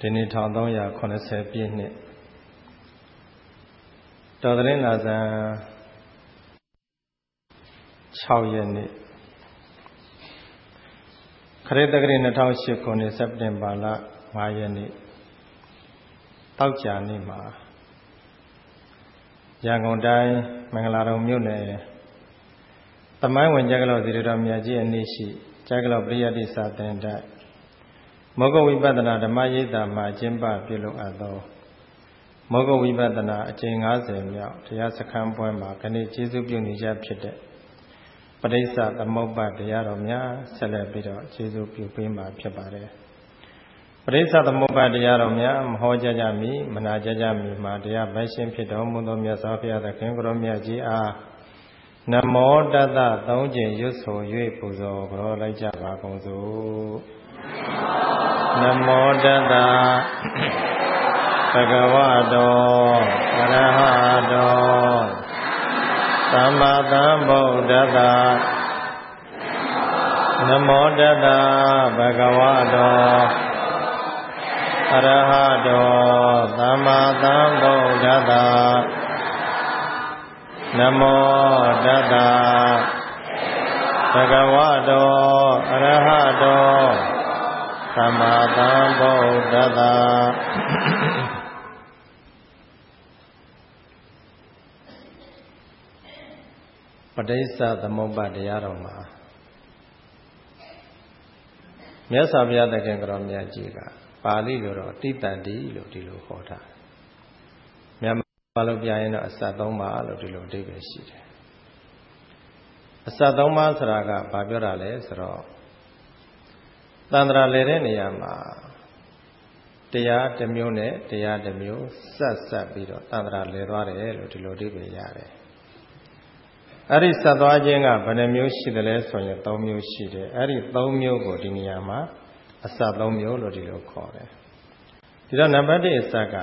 ဒီနေ့1380ပြည့်နှစ်တော်သလင်းလာဇန်6ရက်နေ့ခရစ်တက္ကရာ2008ခုနှစ်စက်တင်ဘာလ5ရက်နေ့တောက်ကြနေ့မှာရန်ကုန်တိုင်းမင်္ဂလာတုံမြို့နယ်သမိုင်းဝင်ကျက်ကလောဇီရတော်မြတ်ကြီးအနည်းရှိကျက်ကလောပရိယတ္တိစာသင်တိုက်မောဂဝိပဿနာဓမ္မရိပ်သာမှာကျင်းပပြုလုပ်အပ်သောမောဂဝိပဿနာအကြိမ်90မြောက်တရားစခန်းပွဲမှာခဏကျေးဇူးပြုနေကြဖြစ်တဲ့ပဋိစ္စသမုပ္ပါတရားတော်များဆက်လက်ပြီးတော့ကျေးဇူးပြုပေးမှာဖြစ်ပါတယ်ပဋိစ္စသမုပ္ပါတရားတော်များမဟောကြားကြမီမနာကြားကြမီမှာတရားပိုင်ရှင်ဖြစ်တော်မူသောမြတ်စွာဘုရားသခင်ကိုရောမြတ်ကြီးအားနမောတတ္တ3ကြိမ်ရွတ်ဆို၍ပူဇော်ကြောလိုက်ကြပါကုန်စို့နမောတတ္တဘဂဝတောအရဟတောသမ္မာသမ္ဗုဒ္ဓတ္တနမောတတ္တဘဂဝတောအရဟတောသမ္မာသမ္ဗုဒ္ဓတ္တနမောတတ္တဘဂဝတောအရဟတောသမ္မာသမ္ဗုဒ္ဓတ္တပဋိစ္စသမုပ္ပါတရားတော်မှာမြတ်စွာဘုရားသခင်ကိုရောမြတ်ကြီးကပါဠိလိုတော့တိတ္တတိလို့ဒီလိုဟောတာမြန်မာလိုပြရင်တော့အစ3ပါးလို့ဒီလိုအဓိပ္ပာယ်ရှိတယ်အစ3ပါးဆိုတာကဘာပြောတာလဲဆိုတော့တန္တရာလဲတဲ့နေရာမှာတရားတစ်မျိုးနဲ့တရားတစ်မျိုးဆက်ပြီးတော့တန္တရာလဲသွားတယ်လို့ဒီလိုအဓိပ္ပာယ်ရတယ်အဲ့ဒီဆက်သွားခြင်းကဘယ်နှမျိုးရှိတယ်လဲဆိုရင်3မျိုးရှိတယ်အဲ့ဒီ3မျိုးကိုဒီနေရာမှာအစ3မျိုးလို့ဒီလိုခေါ်တယ်ဒီတော့နံပါတ်1အစက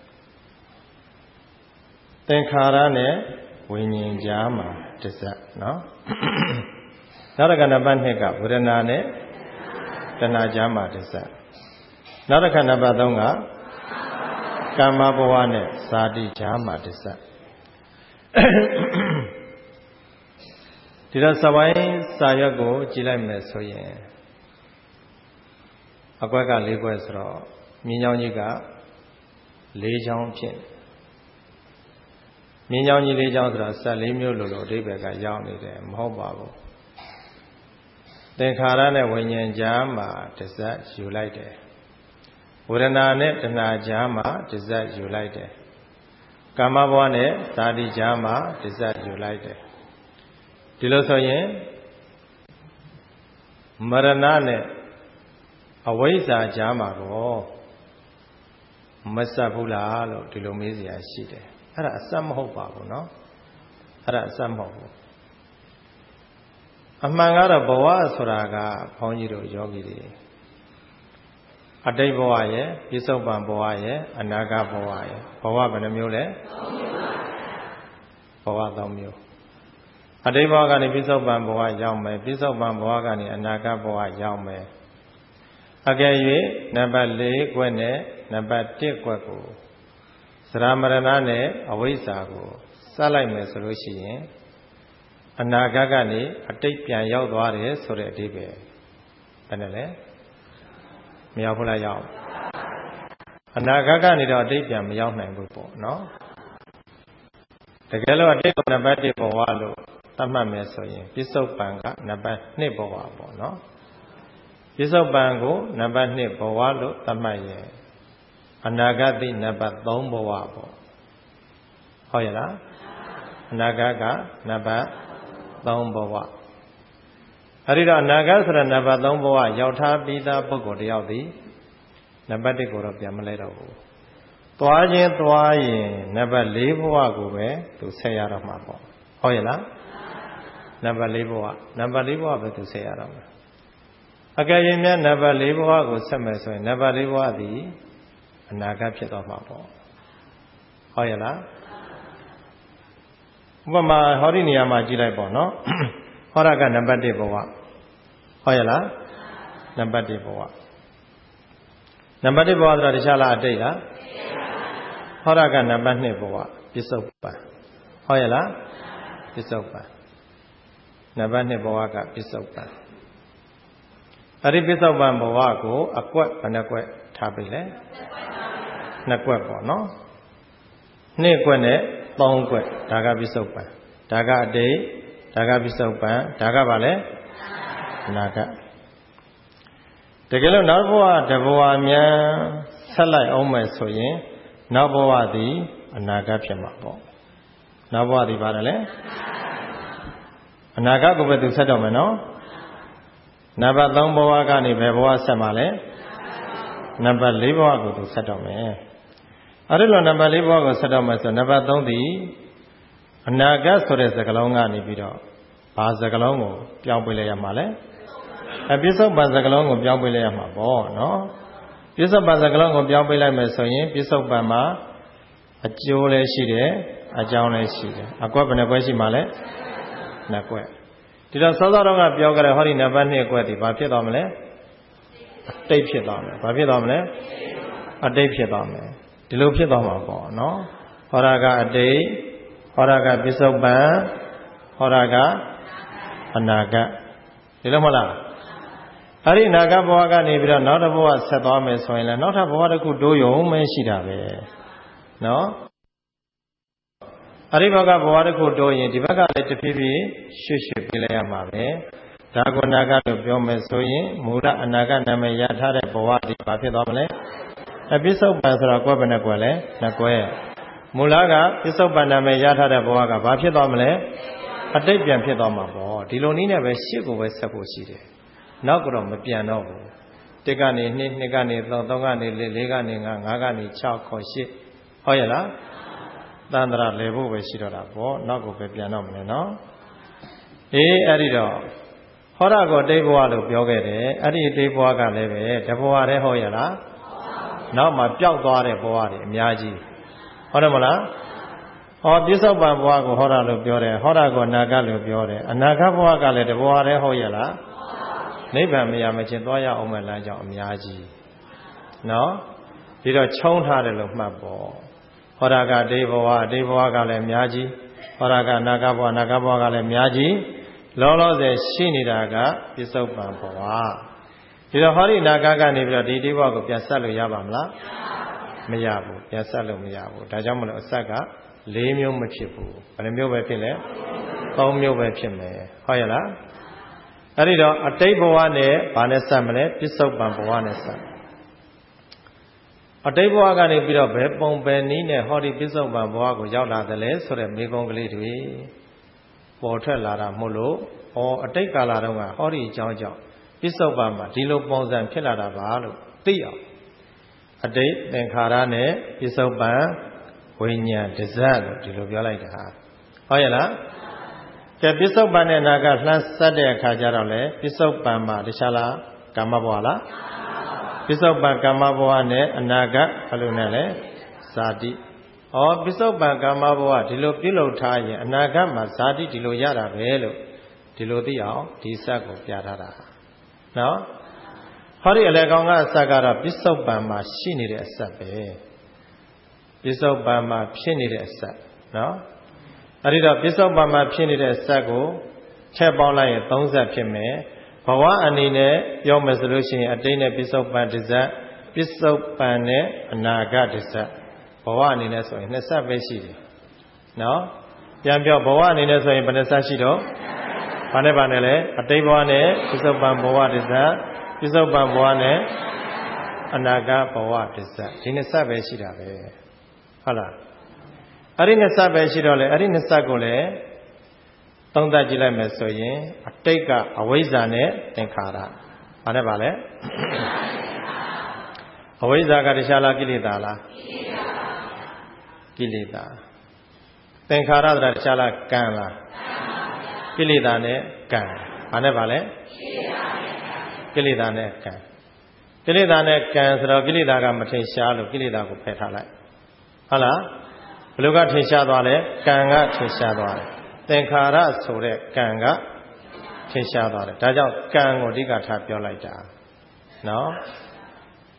သင်္ခါရနဲ့ဝိညာဉ်ကြားမှာတစ်စက်နော်နောက်တစ်ခါနံပါတ်2ကဝေဒနာနဲ့တဏှာကြားမှာတစ်စက်နောက်တစ်ခါနံပါတ်3ကကာမဘဝနဲ့ဇာတိကြားမှာတစ်စက်ဒီတော့စပိုင်းစာရွက်ကိုကြည့်လိုက်မယ်ဆိုရင်အကွက်က4ကွက်ဆိုတော့မြင်းချောင်းကြီးက4ချောင်းဖြစ်မြင်းချောင်းကြီး4ချောင်းဆိုတော့14မျိုးလို့အဓိပ္ပာယ်ကရောက်နေတယ်မဟုတ်ပါဘူးသင်္ခါရနဲ့ဝိညာဉ်ကြားမှာတစ်စက်ယူလိုက်တယ်ဝေဒနာနဲ့တဏှာကြားမှာတစ်စက်ယူလိုက်တယ်ကာမဘဝနဲ့ဇာတိကြားမှာတစ်စက်ယူလိုက်တယ်ဒီလိုဆိုရင်မရဏနဲ့အဝိဇ္ဇာကြားမှာကိုမဆက်ဘူးလားလို့ဒီလိုမေးစရာရှိတယ်အဲ့ဒါအစက်မဟုတ်ပါဘူးเนาะအဲ့ဒါအစက်မဟုတ်ဘူးအမှန်ကတော့ဘဝဆိုတာကဘုန်းကြီးတို့ယောဂီတွေအတိတ်ဘဝရဲ့ပြစ္ဆုတ်ပံဘဝရဲ့အနာဂတ်ဘဝရဲ့ဘဝဘယ်နှမျိုးလဲဘဝ3မျိုးအတိတ်ဘဝကနေပြစ္ဆုတ်ပံဘဝရောက်မယ်ပြစ္ဆုတ်ပံဘဝကနေအနာဂတ်ဘဝရောက်မယ်အကယ်၍နံပါတ်4ကွက်နဲ့နံပါတ်1ကွက်ကိုသရမရဏနဲ့အဝိဇ္ဇာကိုစလိုက်မယ်ဆိုလို့ရှိရင်အနာဂတ်ကနေအတိတ်ပြန်ရောက်သွားတယ်ဆိုတဲ့အဓိပ္ပာယ်ဘယ်နဲ့လဲမရောက်ဘူးလားရောက်အနာဂတ်ကနေတော့အတိတ်ပြန်မရောက်နိုင်ဘူးပေါ့နော်တကယ်လို့အတိတ်ကနံပါတ်1ဘဝလို့သတ်မှတ်မယ်ဆိုရင်ပြစ္ဆုတ်ပံကနံပါတ်2ဘဝပေါ့နော်ပြစ္ဆုတ်ပံကိုနံပါတ်2ဘဝလို့သတ်မှတ်ရင်အနာဂတ်တိနံပါတ်3ဘဝပေါ့ဟုတ်ရဲ့လားအနာဂတ်ကနံပါတ်3ဘဝအဲဒီတော့အနာဂတ်ဆိုတဲ့နံပါတ်3ဘဝရောက်ထားပြီးသားပုဂ္ဂိုလ်တယောက်သည်နံပါတ်1ကိုတော့ပြန်မလဲတော့ဘူးသွားခြင်းသွားရင်နံပါတ်4ဘဝကိုပဲသူဆက်ရတော့မှာပေါ့ဟုတ်ရဲ့လားနံပါတ်4ဘဝနံပါတ်4ဘဝပဲသူဆက်ရတော့မှာအကယ်၍များနံပါတ်4ဘဝကိုဆက်မယ်ဆိုရင်နံပါတ်4ဘဝသည်အနာဂတ်ဖြစ်သွားမှာပေါ့ဟုတ်ရဲ့လားဥပမာဟောဒီနေရာမှာကြည့်လိုက်ပေါ့နော်ဟောရကနံပါတ်1ဘဝဟုတ်ရဲ့လားနံပါတ်1ဘဝနံပါတ်1ဘဝဆိုတာတခြားလားအတိတ်လားဟောရကနံပါတ်2ဘဝပစ္စုပန်ဟုတ်ရဲ့လားပစ္စုပန်နံပါတ်2ဘဝကပစ္စုပန်အဲ့ဒီပစ္စုပန်ဘဝကိုအကွက်ဘယ်နှကွက်ထားပြီလဲ2ကွက်ပေါ့နော်2ကွက်နဲ့3ကွက်ဒါကပစ္စုပန်ဒါကအတိတ်ဒါကပစ္စုပန်ဒါကဘာလဲအနာဂတ်တကယ်လို့နောက်ဘဝတဘဝမြန်ဆက်လိုက်အောင်မယ်ဆိုရင်နောက်ဘဝသည်အနာဂတ်ဖြစ်မှာပေါ့နောက်ဘဝသည်ဘာလဲအနာဂတ်ကိုပဲသူဆက်တော့မယ်နော်နံပါတ်3ဘဝကနေဘယ်ဘဝဆက်မှာလဲနံပါတ်4ဘဝကိုသူဆက်တော့မယ်အဲ့ဒီလိုနံပါတ်4ဘဝကိုဆက်တော့မယ်ဆိုနံပါတ်3သည်အနာဂတ်ဆိုတဲ့စကားလုံးကနေပြီးတော့ဘာစကားလုံးကိုပြောင်းပေးလိုက်ရမှာလဲပစ္စုပန်စကားလုံးကိုပြောင်းပေးလိုက်ရမှာပေါ့နော်ပစ္စုပန်စကားလုံးကိုပြောင်းပေးလိုက်မယ်ဆိုရင်ပစ္စုပန်မှာအကျိုးလည်းရှိတယ်အကြောင်းလည်းရှိတယ်အကွက်ဘယ်နှကွက်ရှိမှာလဲ2ကွက်ဒီတော့စောစောတော့ကပြောကြတဲ့ဟောဒီနံပါတ်2ကွက်ဒီဘာဖြစ်သွားမလဲအတိတ်ဖြစ်သွားမယ်ဘာဖြစ်သွားမလဲအတိတ်ဖြစ်သွားမယ်ဒီလိုဖြစ်သွားမှာပေါ့နော်ဟောရကအတိတ်ဟောရကပစ္စုပန်ဟောရကအနာဂတ်ဒီလိုမဟုတ်လားအဲ့ဒီအနာဂတ်ဘဝကနေပြီးတော့နောက်တစ်ဘဝဆက်သွားမယ်ဆိုရင်လည်းနောက်ထပ်ဘဝတစ်ခုတိုးရုံပဲရှိတာပဲနော်အဲ့ဒီဘက်ကဘဝတစ်ခုတိုးရင်ဒီဘက်ကလည်းတဖြည်းဖြည်းရွှေ့ပြလိုက်ရမှာပဲဒါကနာဂတ်လို့ပြောမယ်ဆိုရင်မူလအနာဂတ်နာမည်ရထားတဲ့ဘဝဒီဘာဖြစ်သွားမလဲပစ္စုပန်ဆိုတော့ကွက်ဘယ်နှကွက်လဲ2ကွက်မူလကပစ္စုပန်နာမည်ရထားတဲ့ဘဝကဘာဖြစ်သွားမလဲအတိတ်ပြန်ဖြစ်သွားမှာပေါ့ဒီလိုနည်းနဲ့ပဲရှေ့ကိုပဲဆက်ဖို့ရှိတယ်နောက်ကတော့မပြန်တော့ဘူး1ကနေ2 2ကနေ3 3ကနေ4 4ကနေ5 5ကနေ6ခေါ်8ဟုတ်ရဲ့လားတန်ត្រာလဲဖို့ပဲရှိတော့တာပေါ့နောက်ကိုပဲပြန်တော့မလဲနော်အဲ့ဒီတော့ဟောရကိုတိတ်ဘဝလို့ပြောခဲ့တယ်အဲ့ဒီတိတ်ဘဝကလည်းပဲတဘဝတည်းဟုတ်ရဲ့လားနောက်မှပျောက်သွားတဲ့ဘဝတွေအများကြီးဟုတ်တယ်မလားဟောပစ္စုပန်ဘဝကိုဟောရလို့ပြောတယ်ဟောရကိုအနာဂတ်လို့ပြောတယ်အနာဂတ်ဘဝကလည်းတဘဝတည်းဟုတ်ရဲ့လားနိဗ္ဗာန်မရမချင်းသွားရအောင်မဲ့လမ်းကြောင်းအများကြီးနော်ဒီတော့ခြုံထားတယ်လို့မှတ်ပေါ့ဟောရကဒိဘဝဒိဘဝကလည်းအများကြီးဟောရကနာဂဘဝနာဂဘဝကလည်းအများကြီးလောလောဆယ်ရှိနေတာကပစ္စုပန်ဘဝဒီတော့ဟောဒီနာဂကနေပြီးတော့ဒီဒိဘဝကိုပြန်ဆက်လို့ရပါမလားမရဘူးပြန်ဆက်လို့မရဘူးဒါကြောင့်မလို့အဆက်က4မျိုးမဖြစ်ဘူးဘယ်နှမျိုးပဲဖြစ်လဲ3မျိုးပဲဖြစ်မယ်ဟုတ်ရဲ့လားအဲ့ဒီတော့အတိတ်ဘဝနဲ့ဘာနဲ့ဆက်မလဲပစ္စုပန်ဘဝနဲ့ဆက်အတိတ်ဘဝကနေပြီးတော့ဘယ်ပုံပဲနည်းနဲ့ဟောဒီပစ္စုပန်ဘဝကိုရောက်လာတယ်လဲဆိုတဲ့မေကုံကလေးတွေပေါ်ထွက်လာတာမို့လို့အတိတ်ကာလတုန်းကဟောဒီအကြောင်းကြောင့်ပစ္စုပန်မှာဒီလိုပုံစံဖြစ်လာတာပါလို့သိအောင်အတိတ်သင်္ခါရနဲ့ပစ္စုပန်ဝိညာဉ်တစပ်လို့ဒီလိုပြောလိုက်တာဟုတ်ရဲ့လားကဲပစ္စုပန်နဲ့နာကလှမ်းဆက်တဲ့အခါကျတော့လေပစ္စုပန်မှာတခြားလားကာမဘဝလားပစ္စုပန်ကာမဘဝနဲ့အနာဂတ်ဘယ်လိုနဲ့လဲဇာတိပစ္စုပန်ကာမဘဝဒီလိုပြုလုပ်ထားရင်အနာဂတ်မှာဇာတိဒီလိုရတာပဲလို့ဒီလိုသိအောင်ဒီစက်ကိုပြထားတာနော်ဟောဒီအလေကောင်ကအစက်ကတော့ပစ္စုပန်မှာရှိနေတဲ့အစက်ပဲပစ္စုပန်မှာဖြစ်နေတဲ့အစက်နော်အဲ့ဒီတော့ပစ္စုပန်မှာဖြစ်နေတဲ့စက်ကိုထည့်ပေါင်းလိုက်ရင်3စက်ဖြစ်မယ်ဘဝအနေနဲ့ပြောမယ်ဆိုလို့ရှိရင်အတိတ်နဲ့ပစ္စုပန်တစ်စက်ပစ္စုပန်နဲ့အနာဂတ်တစ်စက်ဘဝအနေနဲ့ဆိုရင်2စက်ပဲရှိတယ်နော်ပြန်ပြောဘဝအနေနဲ့ဆိုရင်ဘယ်နှစက်ရှိတော့ဘာနဲ့လဲအတိတ်ဘဝနဲ့ပစ္စုပန်ဘဝတစ်စက်ပစ္စုပန်ဘဝနဲ့အနာဂတ်ဘဝတစ်စက်ဒီ2စက်ပဲရှိတာပဲဟုတ်လားအဲ့ဒီ2စက်ပဲရှိတော့လေအဲ့ဒီ2စက်ကိုလည်းသုံးသပ်ကြည့်လိုက်မယ်ဆိုရင်အတိတ်ကအဝိဇ္ဇာနဲ့သင်္ခါရဘာနဲ့ပါလဲအဝိဇ္ဇာကတခြားလားကိလေသာလားကိလေသာသင်္ခါရဆိုတာတခြားလားကံလားကိလေသာနဲ့ကံဘာနဲ့ပါလဲကိလေသာနဲ့ကံကိလေသာနဲ့ကံဆိုတော့ကိလေသာကမထင်ရှားလို့ကိလေသာကိုဖယ်ထားလိုက်ဟုတ်လားဘယ်လိုကထင်ရှားသွားလဲကံကထင်ရှားသွားတယ်သင်္ခါရဆိုတဲ့ကံကထင်ရှားသွားတယ်ဒါကြောင့်ကံကိုအဓိကထားပြောလိုက်တာနော်ဟ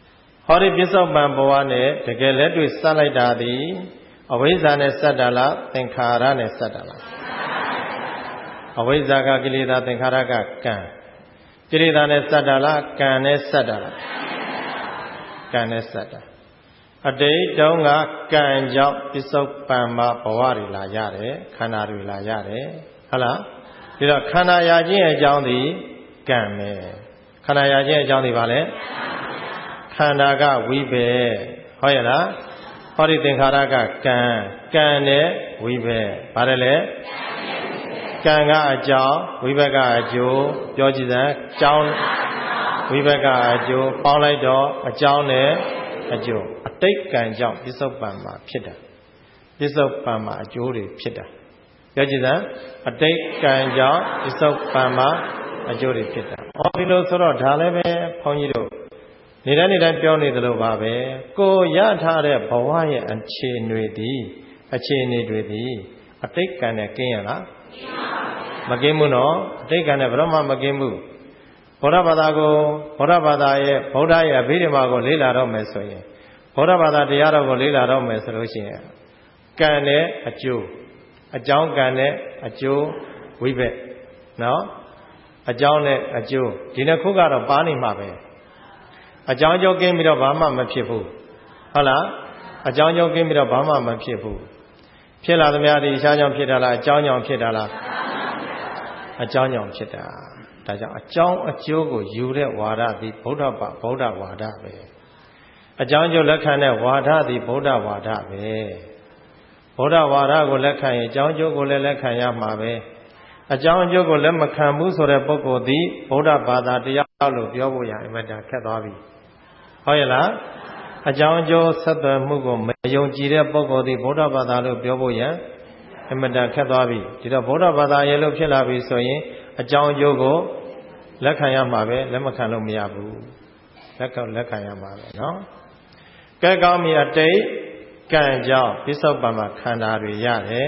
ဟောဒီပြစ္ဆုတ်ပံဘဝနဲ့တကယ်လက်တွေ့စလိုက်တာသည်အဝိဇ္ဇာနဲ့စတာလားသင်္ခါရနဲ့စတာလားအဝိဇ္ဇာကကိလေသာသင်္ခါရကကံကိလေသာနဲ့စတာလားကံနဲ့စတာလားကံနဲ့စတာအတိတ်တုန်းကကံကြောင့်ပြစ္ဆုတ်ပံမှာဘဝတွေလာရတယ်ခန္ဓာတွေလာရတယ်ဟုတ်လားဒီတော့ခန္ဓာရာခြင်းအကြောင်းသည်ကံပဲခန္ဓာရာခြင်းအကြောင်းသည်ဘာလဲခန္ဓာကဝိဘယ်ဟုတ်ရဲ့လားဟောဒီသင်္ခါရကကံကံနဲ့ဝိဘယ်ဘာလဲကံကအကြောင်းဝိဘက်ကအကျိုးပြောကြည့်စမ်းအကြောင်းဝိဘက်ကအကျိုးပေါင်းလိုက်တော့အကြောင်းနဲ့အကျိုးအတိတ်ကံကြောင့်ပြစ္ဆုတ်ပံမှာဖြစ်တာပြစ္ဆုတ်ပံမှာအကျိုးတွေဖြစ်တာပြောကြည့်စမ်းအတိတ်ကံကြောင့်ပြစ္ဆုတ်ပံမှာအကျိုးတွေဖြစ်တာဟောဒီလိုဆိုတော့ဒါလည်းပဲဘုန်းကြီးတို့နေတိုင်းပြောနေသလိုပါပဲကိုရထားတဲ့ဘဝရဲ့အခြေအနေတွေသည်အတိတ်ကံနဲ့ကင်းရလားမကင်းဘူးနော်အတိတ်ကံနဲ့ဘယ်တော့မှမကင်းဘူးဗုဒ္ဓဘာသာကိုဗုဒ္ဓဘာသာရဲ့ဗုဒ္ဓရဲ့အဘိဓမ္မာကိုလေ့လာတော့မယ်ဆိုရင်ဗုဒ္ဓဘာသာတရားတော်ကိုလေ့လာတော့မယ်ဆိုလို့ရှိရင်ကံနဲ့အကျိုးအကြောင်းကံနဲ့အကျိုးဝိဘက်နော်အကြောင်းနဲ့အကျိုးဒီနှစ်ခုကတော့ပါနေမှာပဲအကြောင်းကျိုးကင်းပြီးတော့ဘာမှမဖြစ်ဘူးဟုတ်လားအကြောင်းကျိုးကင်းပြီးတော့ဘာမှမဖြစ်ဘူးဖြစ်လာသမျှဒီအရှားကြောင့်ဖြစ်တာလားအကြောင်းကြောင့်ဖြစ်တာလားအကြောင်းကြောင့်ဖြစ်တာဒါကြောင့်အကြောင်းအကျိုးကိုယူတဲ့ဝါဒသည်ဗုဒ္ဓဝါဒပဲအကြောင်းကျိုးလက်ခံတဲ့ဝါဒသည်ဗုဒ္ဓဝါဒပဲဗုဒ္ဓဝါဒကိုလက်ခံရင်အကြောင်းကျိုးကိုလည်းလက်ခံရမှာပဲအကြောင်းအကျိုးကိုလက်မခံဘူးဆိုတဲ့ပုဂ္ဂိုလ်သည်ဗုဒ္ဓဘာသာတရားလို့ပြောဖို့ရအမှန်တန်ခက်သွားပြီဟုတ်ရဲ့လားအကြောင်းအကျိုးဆက်သွယ်မှုကိုမယုံကြည်တဲ့ပုဂ္ဂိုလ်သည်ဗုဒ္ဓဘာသာလို့ပြောဖို့ရအမှန်တန်ခက်သွားပြီဒီတော့ဗုဒ္ဓဘာသာရဲ့လို့ဖြစ်လာပြီဆိုရင်အကြောင်းအကျိုးကိုလက်ခံရမှာပဲလက်မခံလို့မရဘူးလက်ခံရမှာပဲเนาะကဲကောင်းပြီအတိတ်ကံကြောင့်ပြစ္ဆုတ်ပံမှာခန္ဓာတွေရတယ်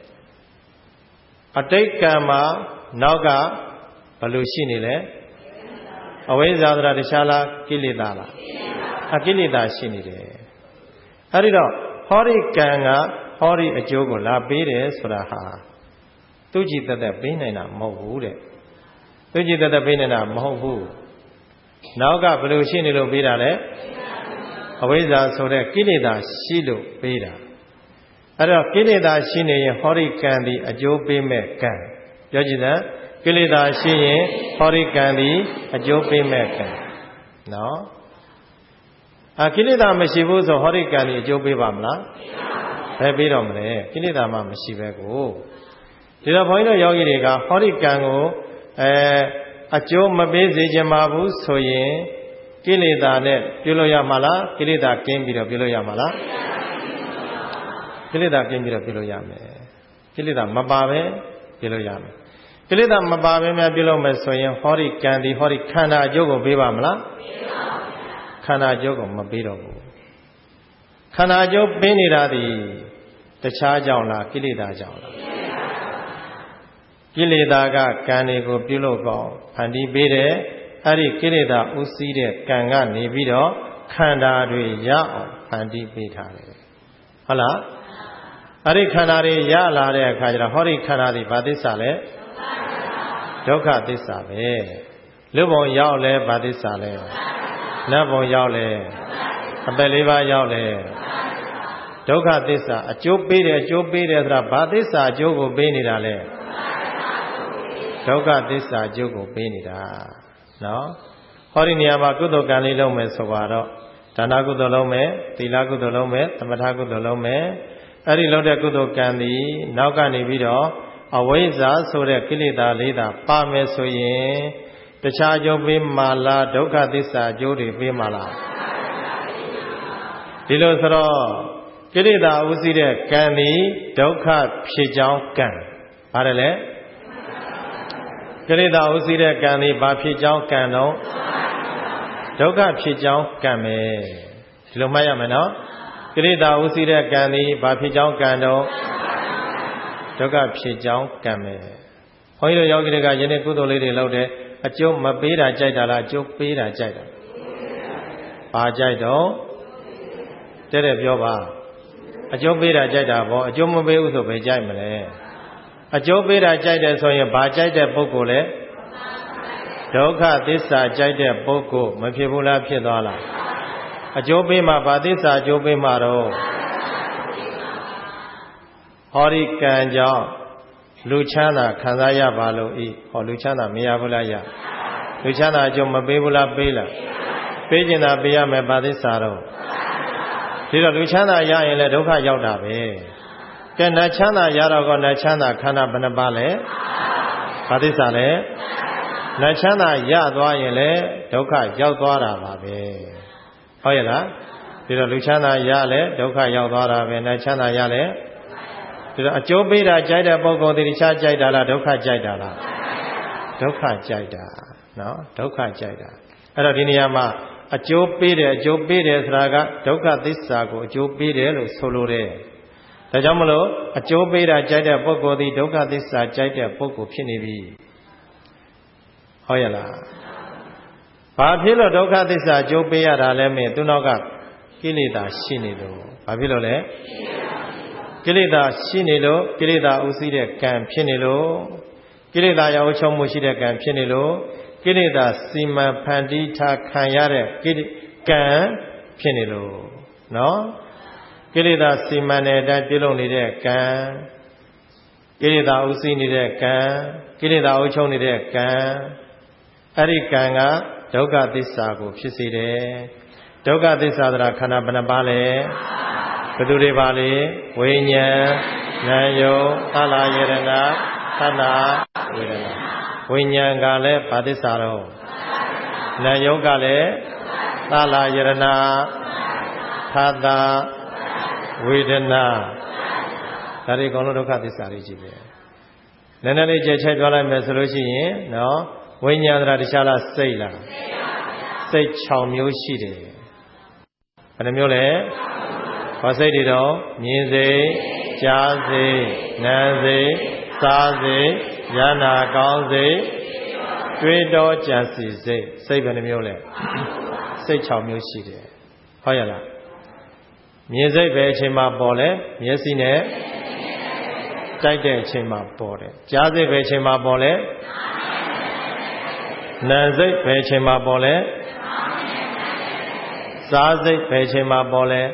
အတိတ်ကံမှာနောက်ကဘယ်လိုရှိနေလဲအဝိဇ္ဇာဆိုတာတခြားလားကိလေသာလားအကိလေသာရှိနေတယ်အဲဒီတော့ဟောဒီကံကဟောဒီအကျိုးကိုလာပေးတယ်ဆိုတာဟာသူကြည်သက်ပေးနိုင်တာမဟုတ်ဘူးတဲ့သူကြည်သက်ပေးနိုင်တာမဟုတ်ဘူးနောက်ကဘယ်လိုရှိနေလို့ပေးတာလဲအဝိဇ္ဇာဆိုတဲ့ကိလေသာရှိလို့ပေးတာအဲ့တော့ကိလေသာရှိနေရင်ဟောဒီကံဒီအကျိုးပေးမဲ့ကံပြောကြည့်စမ်းကိလေသာရှိရင်ဟောဒီကံဒီအကျိုးပေးမဲ့ကံနော်ကိလေသာမရှိဘူးဆိုဟောဒီကံဒီအကျိုးပေးပါမလားဘယ်ပေးတော့မလဲကိလေသာမှမရှိပဲကိုဒီတော့ဘုန်းကြီးတို့ယောဂီတွေကဟောဒီကံကိုအကျိုးမပေးစေချင်ပါဘူးဆိုရင်ကိလေသာနဲ့ပြုလို့ရမှာလားကိလေသာကင်းပြီးတော့ပြုလို့ရမှာလားကိလေသာကင်းပြီးတော့ပြုလို့ရမယ်ကိလေသာမပါပဲပြုလို့ရမယ်ကိလေသာမပါပဲများပြုလို့မယ်ဆိုရင်ဟောဒီကံဒီဟောဒီခန္ဓာအကျိုးကိုပေးပါမလားခန္ဓာအကျိုးကိုမပေးတော့ဘူးခန္ဓာအကျိုးပေးနေတာဒီတခြားကြောင့်လားကိလေသာကြောင့်လားကိလေသာကကံတွေကိုပြုလို့ကောင်းဖန်တီးပေးတယ်အဲ့ဒီကိလေသာဥစည်းတဲ့ကံကနေပြီးတော့ခန္ဓာတွေရအောင်ဖန်တီးပေးထားတယ်ဟုတ်လားအဲ့ဒီခန္ဓာတွေရလာတဲ့အခါကျတော့ဟောဒီခန္ဓာတွေဘာသစ္စာလဲဒုက္ခသစ္စာပဲလူဘုံရောက်လဲဘာသစ္စာလဲနတ်ဘုံရောက်လဲအပယ်လေးပါးရောက်လဲဒုက္ခသစ္စာအကျိုးပေးတယ်ဆိုတာဘာသစ္စာအကျိုးကိုပေးနေတာလဲဒုက္ခသစ္စာအကျိုးကိုပေးနေတာနော်ဟောဒီနေရာမှာကုသိုလ်ကံလေးလုပ်မယ်ဆိုတော့ဒါနကုသိုလ်လုပ်မယ်သီလကုသိုလ်လုပ်မယ်သမထကုသိုလ်လုပ်မယ်အဲ့ဒီလုပ်တဲ့ကုသိုလ်ကံဒီနောက်ကနေပြီးတော့အဝိဇ္ဇာဆိုတဲ့ကိလေသာလေးသာပါမယ်ဆိုရင်တခြားအကျိုးပေးမှာလားဒုက္ခသစ္စာအကျိုးတွေပေးမှာလားဒီလိုဆိုတော့ကိလေသာဥသိတဲ့ကံဒီဒုက္ခဖြစ်ကြောင်းကံပါတယ်လေကိလေသာဥသိတဲ့ကံဒီဘာဖြစ်ကြောင်းကံတော့ဒုက္ခဖြစ်ကြောင်းကံပဲဒီလိုမှတ်ရမယ်နော်ကိလေသာဥသိတဲ့ကံဒီဘာဖြစ်ကြောင်းကံတော့ဒုက္ခဖြစ်ကြောင်းကံပဲဘုန်းကြီးတို့ယောဂီတွေကယနေ့ကုသိုလ်လေးတွေလုပ်တယ်အကျိုးမပေးတာကြိုက်တာလားအကျိုးပေးတာကြိုက်တာဘာကြိုက်တော့တဲ့ပြောပါအကျိုးပေးတာကြိုက်တာပေါ့အကျိုးမပေးဘူးဆိုပဲကြိုက်မလဲအကျိုးပေးတာကြိုက်တယ်ဆိုရင်ဘာကြိုက်တဲ့ပုဂ္ဂိုလ်လဲဒုက္ခသစ္စာကြိုက်တဲ့ပုဂ္ဂိုလ်မဖြစ်ဘူးလားဖြစ်သွားလားအကျိုးပေးမှဘာသစ္စာအကျိုးပေးမှတော့ဟောဒီကံကြောင့်လူချမ်းသာခံစားရပါလို့ဤဟောလူချမ်းသာမရဘူးလားရလူချမ်းသာအကျိုးမပေးဘူးလားပေးလားပေးကျင်တာပေးရမယ်ဘာသစ္စာတော့ဒီတော့လူချမ်းသာရရင်လည်းဒုက္ခရောက်တာပဲကဲနတ်ချမ်းသာရတော့ကောနတ်ချမ်းသာခန္ဓာဘယ်နှပါလဲဘာသစ္စာလဲနတ်ချမ်းသာရသွားရင်လည်းဒုက္ခရောက်သွားတာပါပဲဟုတ်ရဲ့လားဒီတော့လူချမ်းသာရလဲဒုက္ခရောက်သွားတာပဲနတ်ချမ်းသာရလဲဒီတော့အကျိုးပေးတာကြိုက်တဲ့ပုဂ္ဂိုလ်ဒီတခြားကြိုက်တာလားဒုက္ခကြိုက်တာလားဒုက္ခကြိုက်တာနော်ဒုက္ခကြိုက်တာအဲ့တော့ဒီနေရာမှာအကျိုးပေးတယ်ဆိုတာကဒုက္ခသစ္စာကိုအကျိုးပေးတယ်လို့ဆိုလိုတယ်ဒါကြောင့်မလို့အကျိုးပေးတာကြိုက်တဲ့ပုဂ္ဂိုလ်ဒီဒုက္ခသစ္စာကြိုက်တဲ့ပုဂ္ဂိုလ်ဖြစ်နေပြီဟုတ်ရဲ့လားဘာဖြစ်လို့ဒုက္ခသစ္စာအကျိုးပေးရတာလဲမင်းသူနောက်ကကိလေသာရှိနေလို့ဘာဖြစ်လို့လဲကိလေသာရှိနေလို့ကိလေသာဥသိတဲ့ကံဖြစ်နေလို့ကိလေသာရောက်ချုံမှုရှိတဲ့ကံဖြစ်နေလို့ကိလေသာစီမံဖန်တီးထားခံရတဲ့ကံဖြစ်နေလို့နော်ကိလေသာစီမံတဲ့အတိုင်းပြုလုပ်နေတဲ့ကံကိလေသာဥသိနေတဲ့ကံကိလေသာအုပ်ချုပ်နေတဲ့ကံအဲ့ဒီကံကဒုက္ခသစ္စာကိုဖြစ်စေတယ်ဒုက္ခသစ္စာဆိုတာခန္ဓာဘယ်နှပါလဲဘယ်သူတွေပါလဲဝိညာဉ်နာယုသလယရဏသတ္တဝေဒနာဝိညာဉ်ကလည်းဘာသစ္စာတော့နာယုကလည်းသလယရဏသတ္တဝေဒနာဒါတွေအကုန်လုံးဒုက္ခသစ္စာတွေကြီးပဲနည်းနည်းလေးကြည့်ချက်ပြောလိုက်မယ်ဆိုလို့ရှိရင်နော်ဝိညာဉ်ဆိုတာတခြားလားစိတ်လားစိတ်6မျိုးရှိတယ်ဘယ်နှမျိုးလဲဘာစိတ်တွေတော့မြင်စိတ်ကြားစိတ်နားစိတ်စားစိတ်ဉာဏ်ကောင်းစိတ်တွေးတောကြံစီစိတ်စိတ်ဘယ်နှမျိုးလဲစိတ်6မျိုးရှိတယ်ဟုတ်ရဲ့လားမြင်စိတ်ပဲအချိန်မှပေါ်လဲမျက်စိနဲ့တိုက်တဲ့အချိန်မှပေါ်တယ်ကြားစိတ်ပဲအချိန်မှပေါ်လဲနားစိတ်ပဲအချိန်မှပေါ်လဲစားစိတ်ပဲအချိန်မှပေါ်လဲ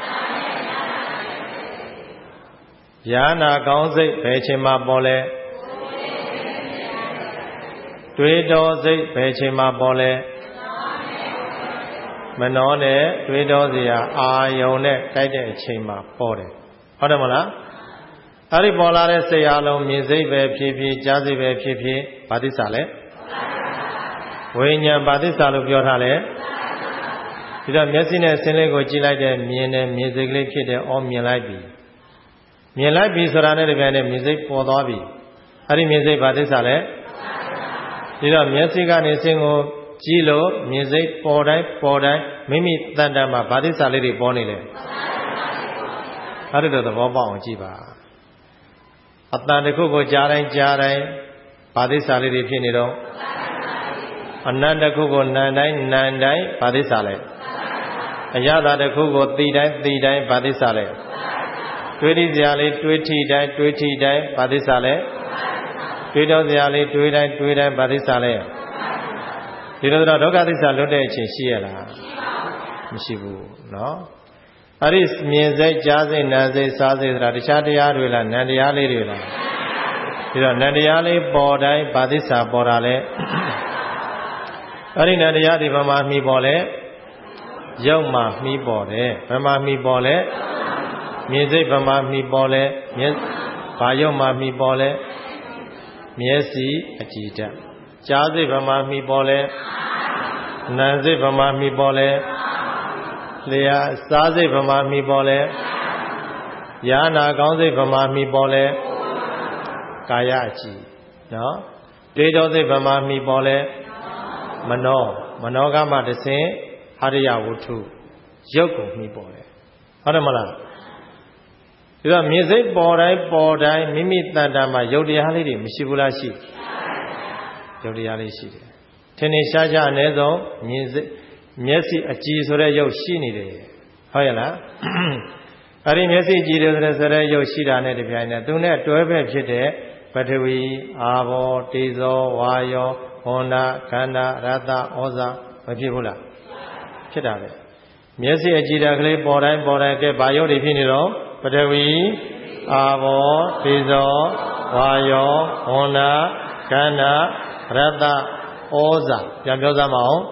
ဉာဏ်ကောင်းစိတ်ပဲအချိန်မှပေါ်လဲတွေးတောစိတ်ပဲအချိန်မှပေါ်လဲမနှောနဲ့တွေးတောစရာအာယုံနဲ့တိုက်တဲ့အချိန်မှပေါ်တယ်ဟုတ်တယ်မလားအဲ့ဒီပေါ်လာတဲ့စိတ်အလုံးမြင်စိတ်ပဲဖြစ်ဖြစ်ကြားစိတ်ပဲဖြစ်ဖြစ်ဘာသစ္စာလဲဝိညာဉ်ဘာသစ္စာလို့ပြောထားလဲဒီတော့မျက်စိနဲ့ဆင်းလေးကိုကြည့်လိုက်တဲ့မြင်တဲ့မြင်စိတ်ကလေးဖြစ်တဲ့အော်မြင်လိုက်ပြီဆိုတာနဲ့တကယ်နဲ့မြင်စိတ်ပေါ်သွားပြီအဲ့ဒီမြင်စိတ်ဘာသစ္စာလဲဒီတော့မျက်စိကနေဆင်းကိုကြည့်လို့မြင်စိတ်ပေါ်တိုင်းမိမိတန်တမ်းမှာဘာသစ္စာလေးတွေပေါ်နေလဲအဲ့ဒီတော့သဘောပေါက်အောင်ကြည့်ပါအတန်တစ်ခုကိုကြားတိုင်းဘာသစ္စာလေးတွေဖြစ်နေတော့အနန္တတစ်ခုကိုနာတိုင်းဘာသစ္စာလဲအရသာတစ်ခုကိုသိတိုင်းဘာသစ္စာလဲတွေးစရာလေးတွေးထီတိုင်းဘာသစ္စာလဲတွေးတော့စရာလေးတွေးတိုင်းဘာသစ္စာလဲဒီလိုတော့ဒုက္ခသစ္စာလွတ်တဲ့အချိန်ရှိရလားမရှိဘူးเนาะအဲ့ဒီမြင်စိတ်ကြားစိတ်နားစိတ်စားစိတ်ဆိုတာတခြားတရားတွေလားနံတရားလေးတွေလားဒီတော့နံတရားလေးပေါ်တိုင်းဘာသစ္စာပေါ်တာလဲအဲ့ဒီနံတရားဒီဘာမှမှီပေါ်လဲရုပ်မှမှီပေါ်တယ်ဘာမှမှီပေါ်လဲမြင်စိတ်ဘာမှမှီပေါ်လဲဘာရုပ်မှမှီပေါ်လဲမျက်စိအကြည်ဓာတ်ကြားစိတ်ဘာမှမှီပေါ်လဲနားစိတ်ဘာမှမှီပေါ်လဲလျှာစားစိတ်ဘာမှမှီပေါ်လဲယာနာကောင်းစိတ်ဘာမှမှီပေါ်လဲကာယအကြည်နော်တွေးတောစိတ်ဘာမှမှီပေါ်လဲမနောကမှတဆင့်အရိယဝတ္ထုရုပ်ကိုမှီပေါ်တယ်ဟုတ်တယ်မလားဒီတော့မြင်စိတ်ပေါ်တိုင်းမိမိတန်တာမှာယုတ်တရားလေးတွေမရှိဘူးလားရှိယုတ်တရားလေးရှိတယ်ထင်ရှားအနည်းဆုံးမြင်စိတ်မျက်စိအကြည်ဆိုတဲ့ရုပ်ရှိနေတယ်ဟုတ်ရဲ့လားအဲ့ဒီမျက်စိကြည်တယ်ဆိုတဲ့ရုပ်ရှိတာနဲ့တပြိုင်နက်သူနဲ့တွဲဖက်ဖြစ်တဲ့ပထဝီအာဘောတေဇောဝါယောဟောနာခန္ဓာရတ္တဩဇာမဖြစ်ဘူးလားဖြစ်တာပဲမျက်စိအကြည်ဓာတ်ကလေးပေါ်တိုင်းကဲဘာရုပ်တွေဖြစ်နေတော့ပထဝီအာဘောတေဇောဝါယောဟောနာခန္ဓာရတ္တဩဇာပြန်ပြောစမ်းမအောင်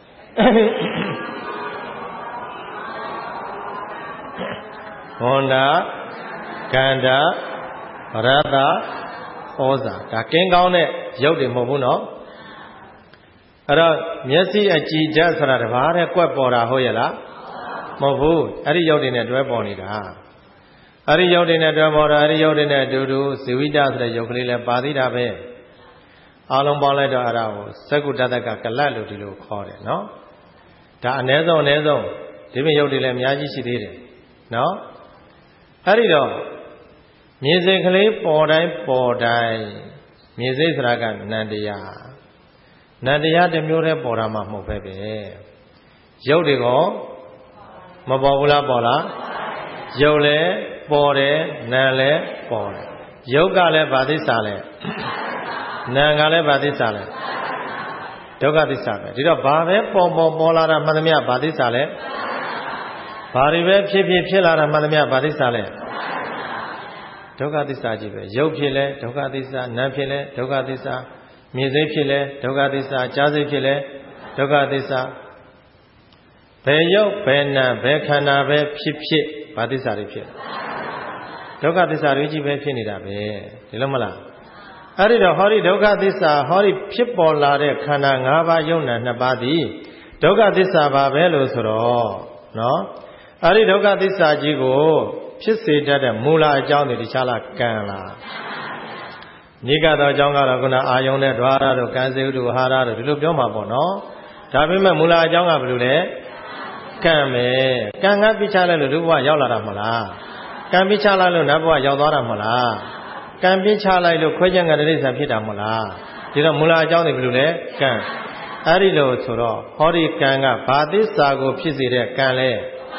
ဟောနာခန္ဓာရတ္တဩဇာဒါကင်းကောင်းတဲ့ရုပ်တွေမဟုတ်ဘူးနော်အဲ့တော့မျက်စိအကြည်ဓာတ်ဆိုတာတဘာတဲ့ကွက်ပေါ်တာဟုတ်ရဲ့လားမဟုတ်ဘူးအဲ့ဒီရုပ်တွေနဲ့တွဲပေါ်နေတာအဲ့ဒီရုပ်တွေနဲ့တွဲပေါ်တာအဲ့ဒီရုပ်တွေနဲ့အတူတူဇီဝိတဆိုတဲ့ရုပ်ကလေးလည်းပါသေးတာပဲအားလုံးပေါင်းလိုက်တော့အဲ့ဒါကိုစက္ကုတ္တကကလတ်လို့ဒီလိုခေါ်တယ်နော်ဒါအ ਨੇ ဆုံးဒီပြင်ရုပ်တွေလည်းအများကြီးရှိသေးတယ်နော်အဲ့ဒီတော့မြေစိတ်ကလေးပေါ်တိုင်းမြေစိတ်ဆိုတာကနန္တရားတစ်မျိုးတည်းပေါ်တာမှမဟုတ်ပဲရုပ်တွေကမပေါ်ဘူးလားပေါ်လားရုပ်လည်းပေါ်တယ်နာမ်လည်းပေါ်တယ်ရုပ်ကလည်းဗာသစ္စာလဲနာမ်ကလည်းဗာသစ္စာလဲဒုက္ခသစ္စာပဲဒီတော့ဘာပဲပေါ်လာတာမှန်သမျှဗာသစ္စာလဲဘာတွေပဲဖြစ်လာတာမှန်သမျှဗာသစ္စာလဲဒုက္ခသစ္စာကြီးပဲရုပ်ဖြစ်လဲဒုက္ခသစ္စာနာမ်ဖြစ်လဲဒုက္ခသစ္စာမြင်စိတ်ဖြစ်လဲဒုက္ခသစ္စာကြားစိတ်ဖြစ်လဲဒုက္ခသစ္စာဘယ်ရုပ်ဘယ်နာဘယ်ခန္ဓာပဲဖြစ်ဘာသစ္စာတွေဖြစ်ဒုက္ခသစ္စာတွေကြီးပဲဖြစ်နေတာပဲဒီလိုမလားအဲ့ဒီတော့ဟောဒီဒုက္ခသစ္စာဟောဒီဖြစ်ပေါ်လာတဲ့ခန္ဓာ၅ပါးယုံနာ၂ပါးသည်ဒုက္ခသစ္စာပါပဲလို့ဆိုတော့နော်အဲ့ဒီဒုက္ခသစ္စာကြီးကိုဖြစ်စေတတ်တဲ့မူလအကြောင်းတွေတခြားလားကံလားနိကသောအကြောင်းကတော့ခုနအာယုန်နဲ့ဓဝါရတို့ကံစေဥဒ္ဓဟာရတို့ဒီလိုပြောမှာပေါ့နော်ဒါပေမဲ့မူလအကြောင်းကဘယ်လိုလဲကံပဲကံကပြချလိုက်လို့ဒီဘဝရောက်လာတာမလားကံပြချလိုက်လို့နတ်ဘဝရောက်သွားတာမလားကံပြချလိုက်လို့ခွဲခြားကတိစ္ဆာဖြစ်တာမလားဒီတော့မူလအကြောင်းတွေဘယ်လိုလဲကံအဲ့ဒီလိုဆိုတော့ဟောဒီကံကဘာသစ္စာကိုဖြစ်စေတဲ့ကံလဲ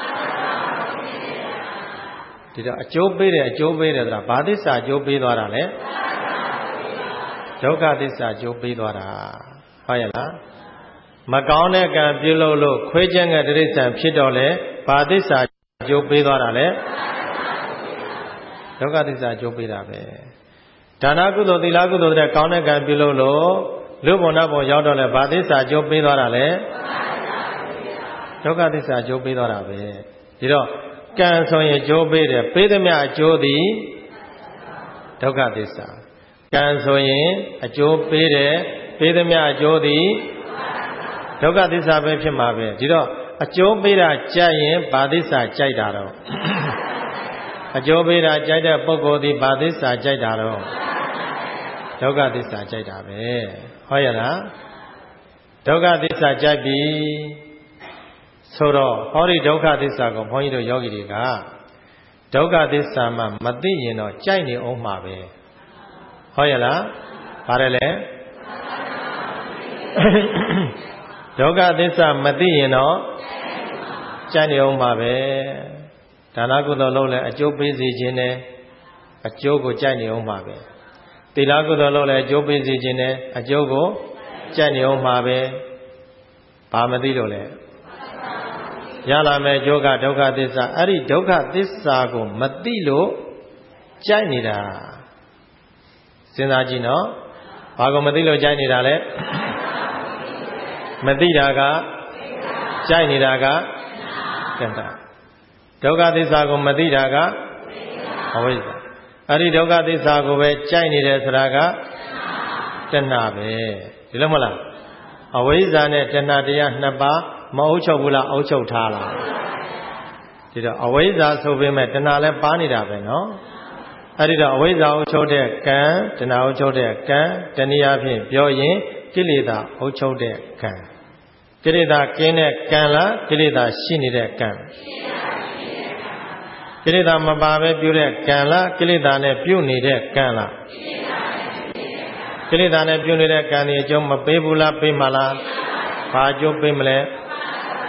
ဒီတော့အကျိုးပေးတယ်ဆိုတာဘာသစ္စာအကျိုးပေးသွားတာလဲဒုက္ခသစ္စာအကျိုးပေးသွားတာဟုတ်ရဲ့လားမကောင်းတဲ့ကံပြုလုပ်လို့ခွဲခြားကတိစ္ဆာဖြစ်တော့လဲဘာသစ္စာအကျိုးပေးသွားတာလဲဒုက္ခသစ္စာအကျိုးပေးတာပဲဒါနကုသိုလ်သီလကုသိုလ်တဲ့ကောင်းတဲ့ကံပြုလုပ်လို့လူဘုံနတ်ဘုံရောက်တော့လဲဘာသစ္စာအကျိုးပေးသွားတာလဲဒုက္ခသစ္စာအကျိုးပေးသွားတာပဲဒီတော့ကံဆိုရင်အကျိုးပေးတယ်ပေးသမျှအကျိုးသည်ဒုက္ခသစ္စာကံဆိုရင်အကျိုးပေးတယ်ပေးသမျှအကျိုးသည်ဒုက္ခသစ္စာပဲဖြစ်မှာပဲဒီတော့အကျိုးပေးတာကြိုက်ရင်ဘာသစ္စာကြိုက်တာတော့အကျိုးပေးတာကြိုက်တဲ့ပုဂ္ဂိုလ်သည်ဘာသစ္စာကြိုက်တာတော့ဒုက္ခသစ္စာကြိုက်တာပဲဟုတ်ရဲ့လားဒုက္ခသစ္စာကြိုက်ပြီဆိုတော့ဟောဒီဒုက္ခသစ္စာကိုဘုန်းကြီးတို့ယောဂီတွေကဒုက္ခသစ္စာမှမသိရင်တော့ကြိုက်နေအောင်မှာပဲဟုတ်ရဲ့လားပါတယ်လေဒုက္ခသစ္စာမသိရင်တော့ကြိုက်နေအောင်မှာပဲဒါနကုသိုလ်လုပ်လဲအကျိုးပေးစေခြင်းနဲ့အကျိုးကိုကြိုက်နေအောင်မှာပဲသီလကုသိုလ်လုပ်လဲအကျိုးပေးစေခြင်းနဲ့အကျိုးကိုကြိုက်နေအောင်မှာပဲဘာမသိလို့လဲရလာမယ့်အကျိုးကဒုက္ခသစ္စာအဲ့ဒီဒုက္ခသစ္စာကိုမသိလို့ကြိုက်နေတာစဉ်းစားကြည့်နော်ဘာကိုမသိလို့ကြိုက်နေတာလဲမသိတာကကြိုက်နေတာကတဏှာဒုက္ခသစ္စာကိုမသိတာကအဝိဇ္ဇာအဲ့ဒီဒုက္ခသစ္စာကိုပဲကြိုက်နေတယ်ဆိုတာကတဏှာပဲဒီလိုမဟုတ်လားအဝိဇ္ဇာနဲ့တဏှာတရားနှစ်ပါးမအုပ်ချုပ်ဘူးလားအုပ်ချုပ်ထားလားဒီတော့အဝိဇ္ဇာဆိုပေမဲ့တဏှာလည်းပါနေတာပဲနော်အဲ့ဒီတော့အဝိဇ္ဇာအုပ်ချုပ်တဲ့ကံတဏှာအုပ်ချုပ်တဲ့ကံတနည်းအားဖြင့်ပြောရင်ကိလေသာအုပ်ချုပ်တဲ့ကံကိလေသာကင်းတဲ့ကံလားကိလေသာရှိနေတဲ့ကံကိလေသာမပါပဲပြုတဲ့ကံလားကိလေသာနဲ့ပြုနေတဲ့ကံလားကိလေသာနဲ့ပြုနေတဲ့ကံဒီအကျိုးမပေးဘူးလားပေးမလားဘာအကျိုးပေးမလဲ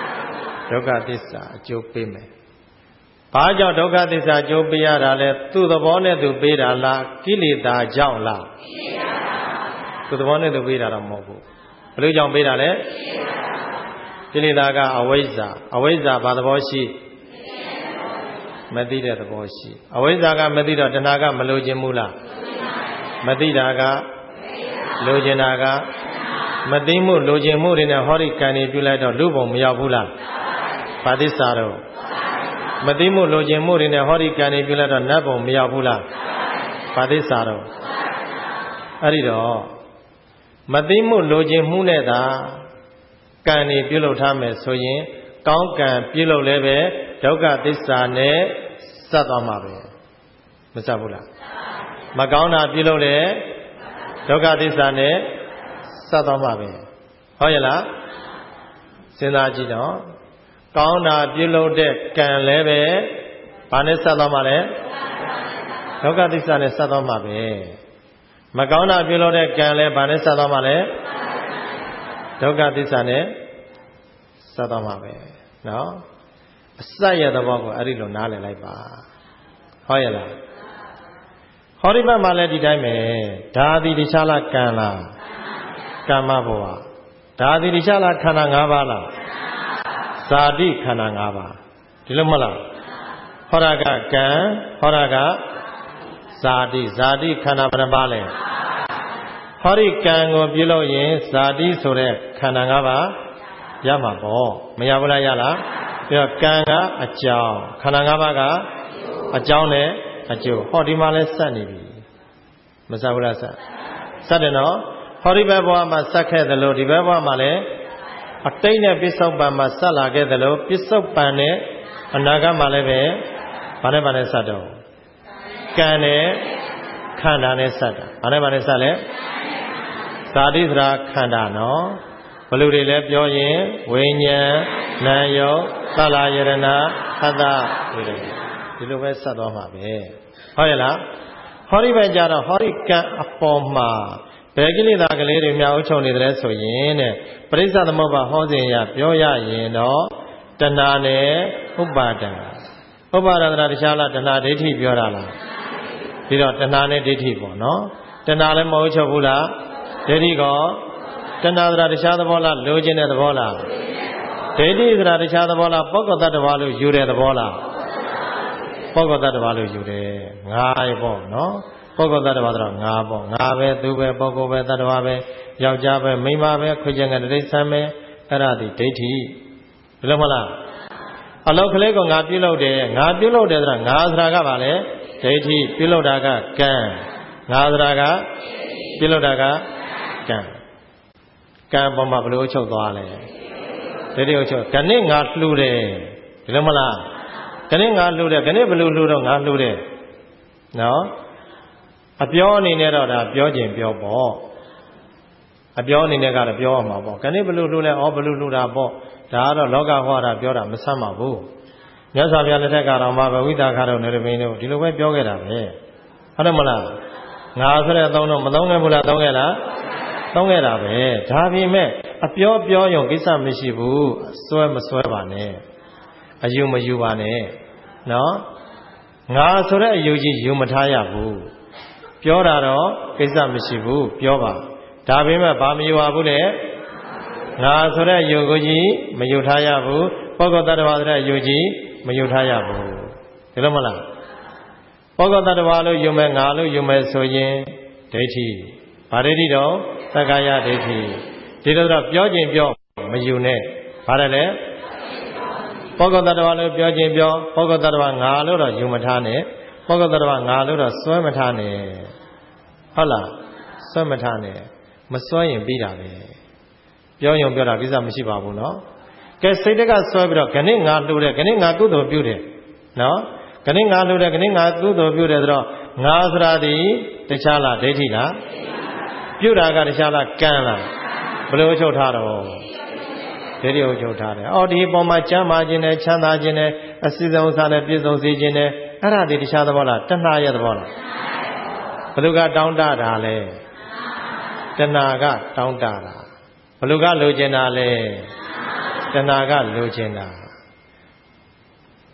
ဒုက္ခသစ္စာအကျိုးပေးမယ်ဘာကြောင့်ဒုက္ခသစ္စာအကျိုးပေးရတာလဲသူ့သဘောနဲ့သူပေးတာလားကိလေသာကြောင့်လားသူ့သဘောနဲ့သူပေးတာတော့မဟုတ်ဘူးဘယ်လိုကြောင့်ပေးတာလဲကိလေသာကအဝိဇ္ဇာအဝိဇ္ဇာဘာသဘောရှိမသိတဲ့သဘောရှိအဝိဇ္ဇာကမသိတော့တဏှာကမလိုချင်ဘူးလားမသိတာကလိုချင်တာကမသိမှုလိုချင်မှုတွေနဲ့ဟောဒီကံတွေပြုလိုက်တော့လူဘုံမရောက်ဘူးလားဘာသစ္စာတော့မသိမှုလိုချင်မှုတွေနဲ့ဟောဒီကံတွေပြုလိုက်တော့နတ်ဘုံမရောက်ဘူးလားဘာသစ္စာတော့အဲ့ဒီတော့မသိမှုလိုချင်မှုနဲ့သာကံတွေပြုလုပ်ထားမယ်ဆိုရင်ကောင်းကံပြုလုပ်လဲပဲဒုက္ခသစ္စာနဲ့စပ်သွားမှာပဲမစပ်ဘူးလားမကောင်းတာပြုလုပ်လဲဒုက္ခသစ္စာနဲ့စပ်သွားမှာပဲဟုတ်ရဲ့လားစဉ်းစားကြည့်တော့ကောင်းတာပြုလုပ်တဲ့ကံလည်းပဲဘာနဲ့စပ်သွားမှာလဲဒုက္ခသစ္စာနဲ့စပ်သွားမှာပဲမကောင်းတာပြုလုပ်တဲ့ကံလည်းဘာနဲ့စပ်သွားမှာလဲဒုက္ခသစ္စာနဲ့စပ်သွားမှာပဲနော်အစရဲ့သဘောကိုအဲ့ဒီလိုနားလည်လိုက်ပါဟုတ်ရဲ့လားဟောဒီဘက်မှာလည်းဒီတိုင်းပဲဒါသည်တခြားလားကံလားကမ္မဘဝဒါသည်တခြားလားခန္ဓာ၅ပါးလားဇာတိခန္ဓာ၅ပါးဒီလိုမဟုတ်လားဟောရကကံဟောရကဇာတိခန္ဓာဘယ်နှပါးလဲဟောဒီကံကိုပြုလုပ်ရင်ဇာတိဆိုတဲ့ခန္ဓာ၅ပါးရမှာပေါ့မရဘူးလားရလားပြီးတော့ကံကအကြောင်းခန္ဓာ၅ပါးကအကြောင်းနဲ့အကျိုးဟောဒီမှာလဲစက်နေပြီမစက်ဘူးလားစက်တယ်နော်ဟောဒီဘက်ဘဝမှာစက်ခဲ့သလိုဒီဘက်ဘဝမှာလဲအတိတ်နဲ့ပစ္စုပန်မှာစက်လာခဲ့သလိုပစ္စုပန်နဲ့အနာဂတ်မှာလည်းပဲဘာနဲ့စက်တော့ကံနဲ့ခန္ဓာနဲ့စက်တာဘာနဲ့စက်လဲဇာတိသရာခန္ဓာနော်ဘလူတွေလည်းပြောရင်ဝိညာဉ်နာယုတ်သလယရဏသတ္တဝိရဏဒီလိုပဲဆက်သွားမှာပဲဟုတ်ရဲ့လားဟောဒီပဲကြတော့ဟောဒီကံအပေါ်မှာဘယ်ကိလေသာကလေးတွေများအုပ်ချုပ်နေတယ်ဆိုရင်တဲ့ပရိစ္ဆသမုပ္ပါဟောစဉ်ရပြောရရင်တော့တဏှာနဲ့ဥပါဒံဥပါဒနာတရားလားတဏှာဒိဋ္ဌိပြောတာလားဒီတော့တဏှာနဲ့ဒိဋ္ဌိပေါ့နော်တဏှာလည်းမအုပ်ချုပ်ဘူးလားဒိဋ္ဌိကောတဏှာတရားတရားသဘောလားလိုချင်တဲ့သဘောလားဒိဋ္ဌိတရားတရားသဘောလားပုဂ္ဂိုလ်တ attva လို့ယူတဲ့သဘောလားပုဂ္ဂိုလ်တ attva လို့ယူတယ်ငါးပေါ့နော်ပုဂ္ဂိုလ်တ attva ဆိုတော့ငါပေါ့ငါပဲသူပဲပုဂ္ဂိုလ်ပဲတ attva ပဲယောက်ျားပဲမိန်းမပဲခွေကျင်ကတိဋ္ဌံပဲအဲ့ဒါဒီဒိဋ္ဌိဘယ်လိုမလားအလောက်ကလေးကငါပြုလုပ်တယ်ငါပြုလုပ်တယ်ဆိုတာငါဆိုတာကဘာလဲဒိဋ္ဌိပြုလုပ်တာကကံငါဆိုတာကပြုလုပ်တာကကံကံပေါ်မှာဘယ်လိုချုပ်သွားလဲဒိဋ္ဌိချုပ်ခဏငါလှူတယ်ဒီလိုမလားခဏငါလှူတယ်ခဏဘယ်လိုလှူတော့ငါလှူတယ်နော်အပြောအနေနဲ့တော့ဒါပြောခြင်းပြောပေါ့အပြောအနေနဲ့ကတော့ပြောရမှာပေါ့ခဏဘယ်လိုလှူလဲဘယ်လိုလှူတာပေါ့ဒါကတော့လောကဟောတာပြောတာမဆမ်းပါဘူးမြတ်စွာဘုရားလက်ထက်ကတော့မှာဝိသခါတို့နေရဘိန်းတို့ဒီလိုပဲပြောခဲ့တာပဲဟုတ်တယ်မလားငါဆိုတဲ့အသုံးတော့မသုံးခဲ့ဘူးလားသုံးခဲ့လားသုံးခဲ့တာပဲဒါပေမဲ့အပြောရုံကိစ္စမရှိဘူးစွဲမစွဲပါနဲ့အယူမယူပါနဲ့နော်ငါဆိုတဲ့အယူကြီးယူမထားရဘူးပြောတာတော့ကိစ္စမရှိဘူးပြောပါဒါပေမဲ့ဘာမယူပါဘူးလေငါဆိုတဲ့အယူကိုကြီးမယူထားရဘူးပုဂ္ဂိုလ်တ attva ဆိုတဲ့အယူကြီးမယူထားရဘူးဒီလိုမလားပုဂ္ဂိုလ်တ attva လို့ယူမယ်ငါလို့ယူမယ်ဆိုရင်ဒိဋ္ဌိဘာဒိဋ္ဌိတော့သက္ကာယဒိဋ္ဌိဒီလိုတော့ပြောခြင်းပြောမယူနဲ့ဘာလဲလဲပုဂ္ဂိုလ်တ attva လို့ပြောခြင်းပြောပုဂ္ဂိုလ်တ attva ငါလို့တော့ယူမထားနဲ့ပုဂ္ဂိုလ်တ attva ငါလို့တော့စွဲမထားနဲ့ဟုတ်လားစွဲမထားနဲ့မစွဲရင်ပြီးတာပဲပြောရင်ပြောတာကိစ္စမရှိပါဘူးနော်ကဲစိတ်တက်ကစွဲပြီးတော့ခဏငါလှူတယ်ခဏငါကုသိုလ်ပြုတယ်နော်ခဏငါလှူတယ်ခဏငါကုသိုလ်ပြုတယ်ဆိုတော့ငါဆိုတာဒီတခြားလားဒိဋ္ဌိလားပြုတာကတခြားလားကံလားဘယ်လိုချုပ်ထားတော့ဒိဋ္ဌိကိုချုပ်ထားတယ်ဒီပေါ်မှာကျမ်းမာခြင်းနဲ့ချမ်းသာခြင်းနဲ့အစိစုံစားနဲ့ပြည့်စုံစေခြင်းနဲ့အဲ့ဒါဒီတခြားသဘောလားတဏှာရဲ့သဘောလားဘယ်သူကတောင်းတတာလဲတဏှာကတောင်းတတာဘယ်သူကလိုချင်တာလဲတဏှာကလိုချင်တာ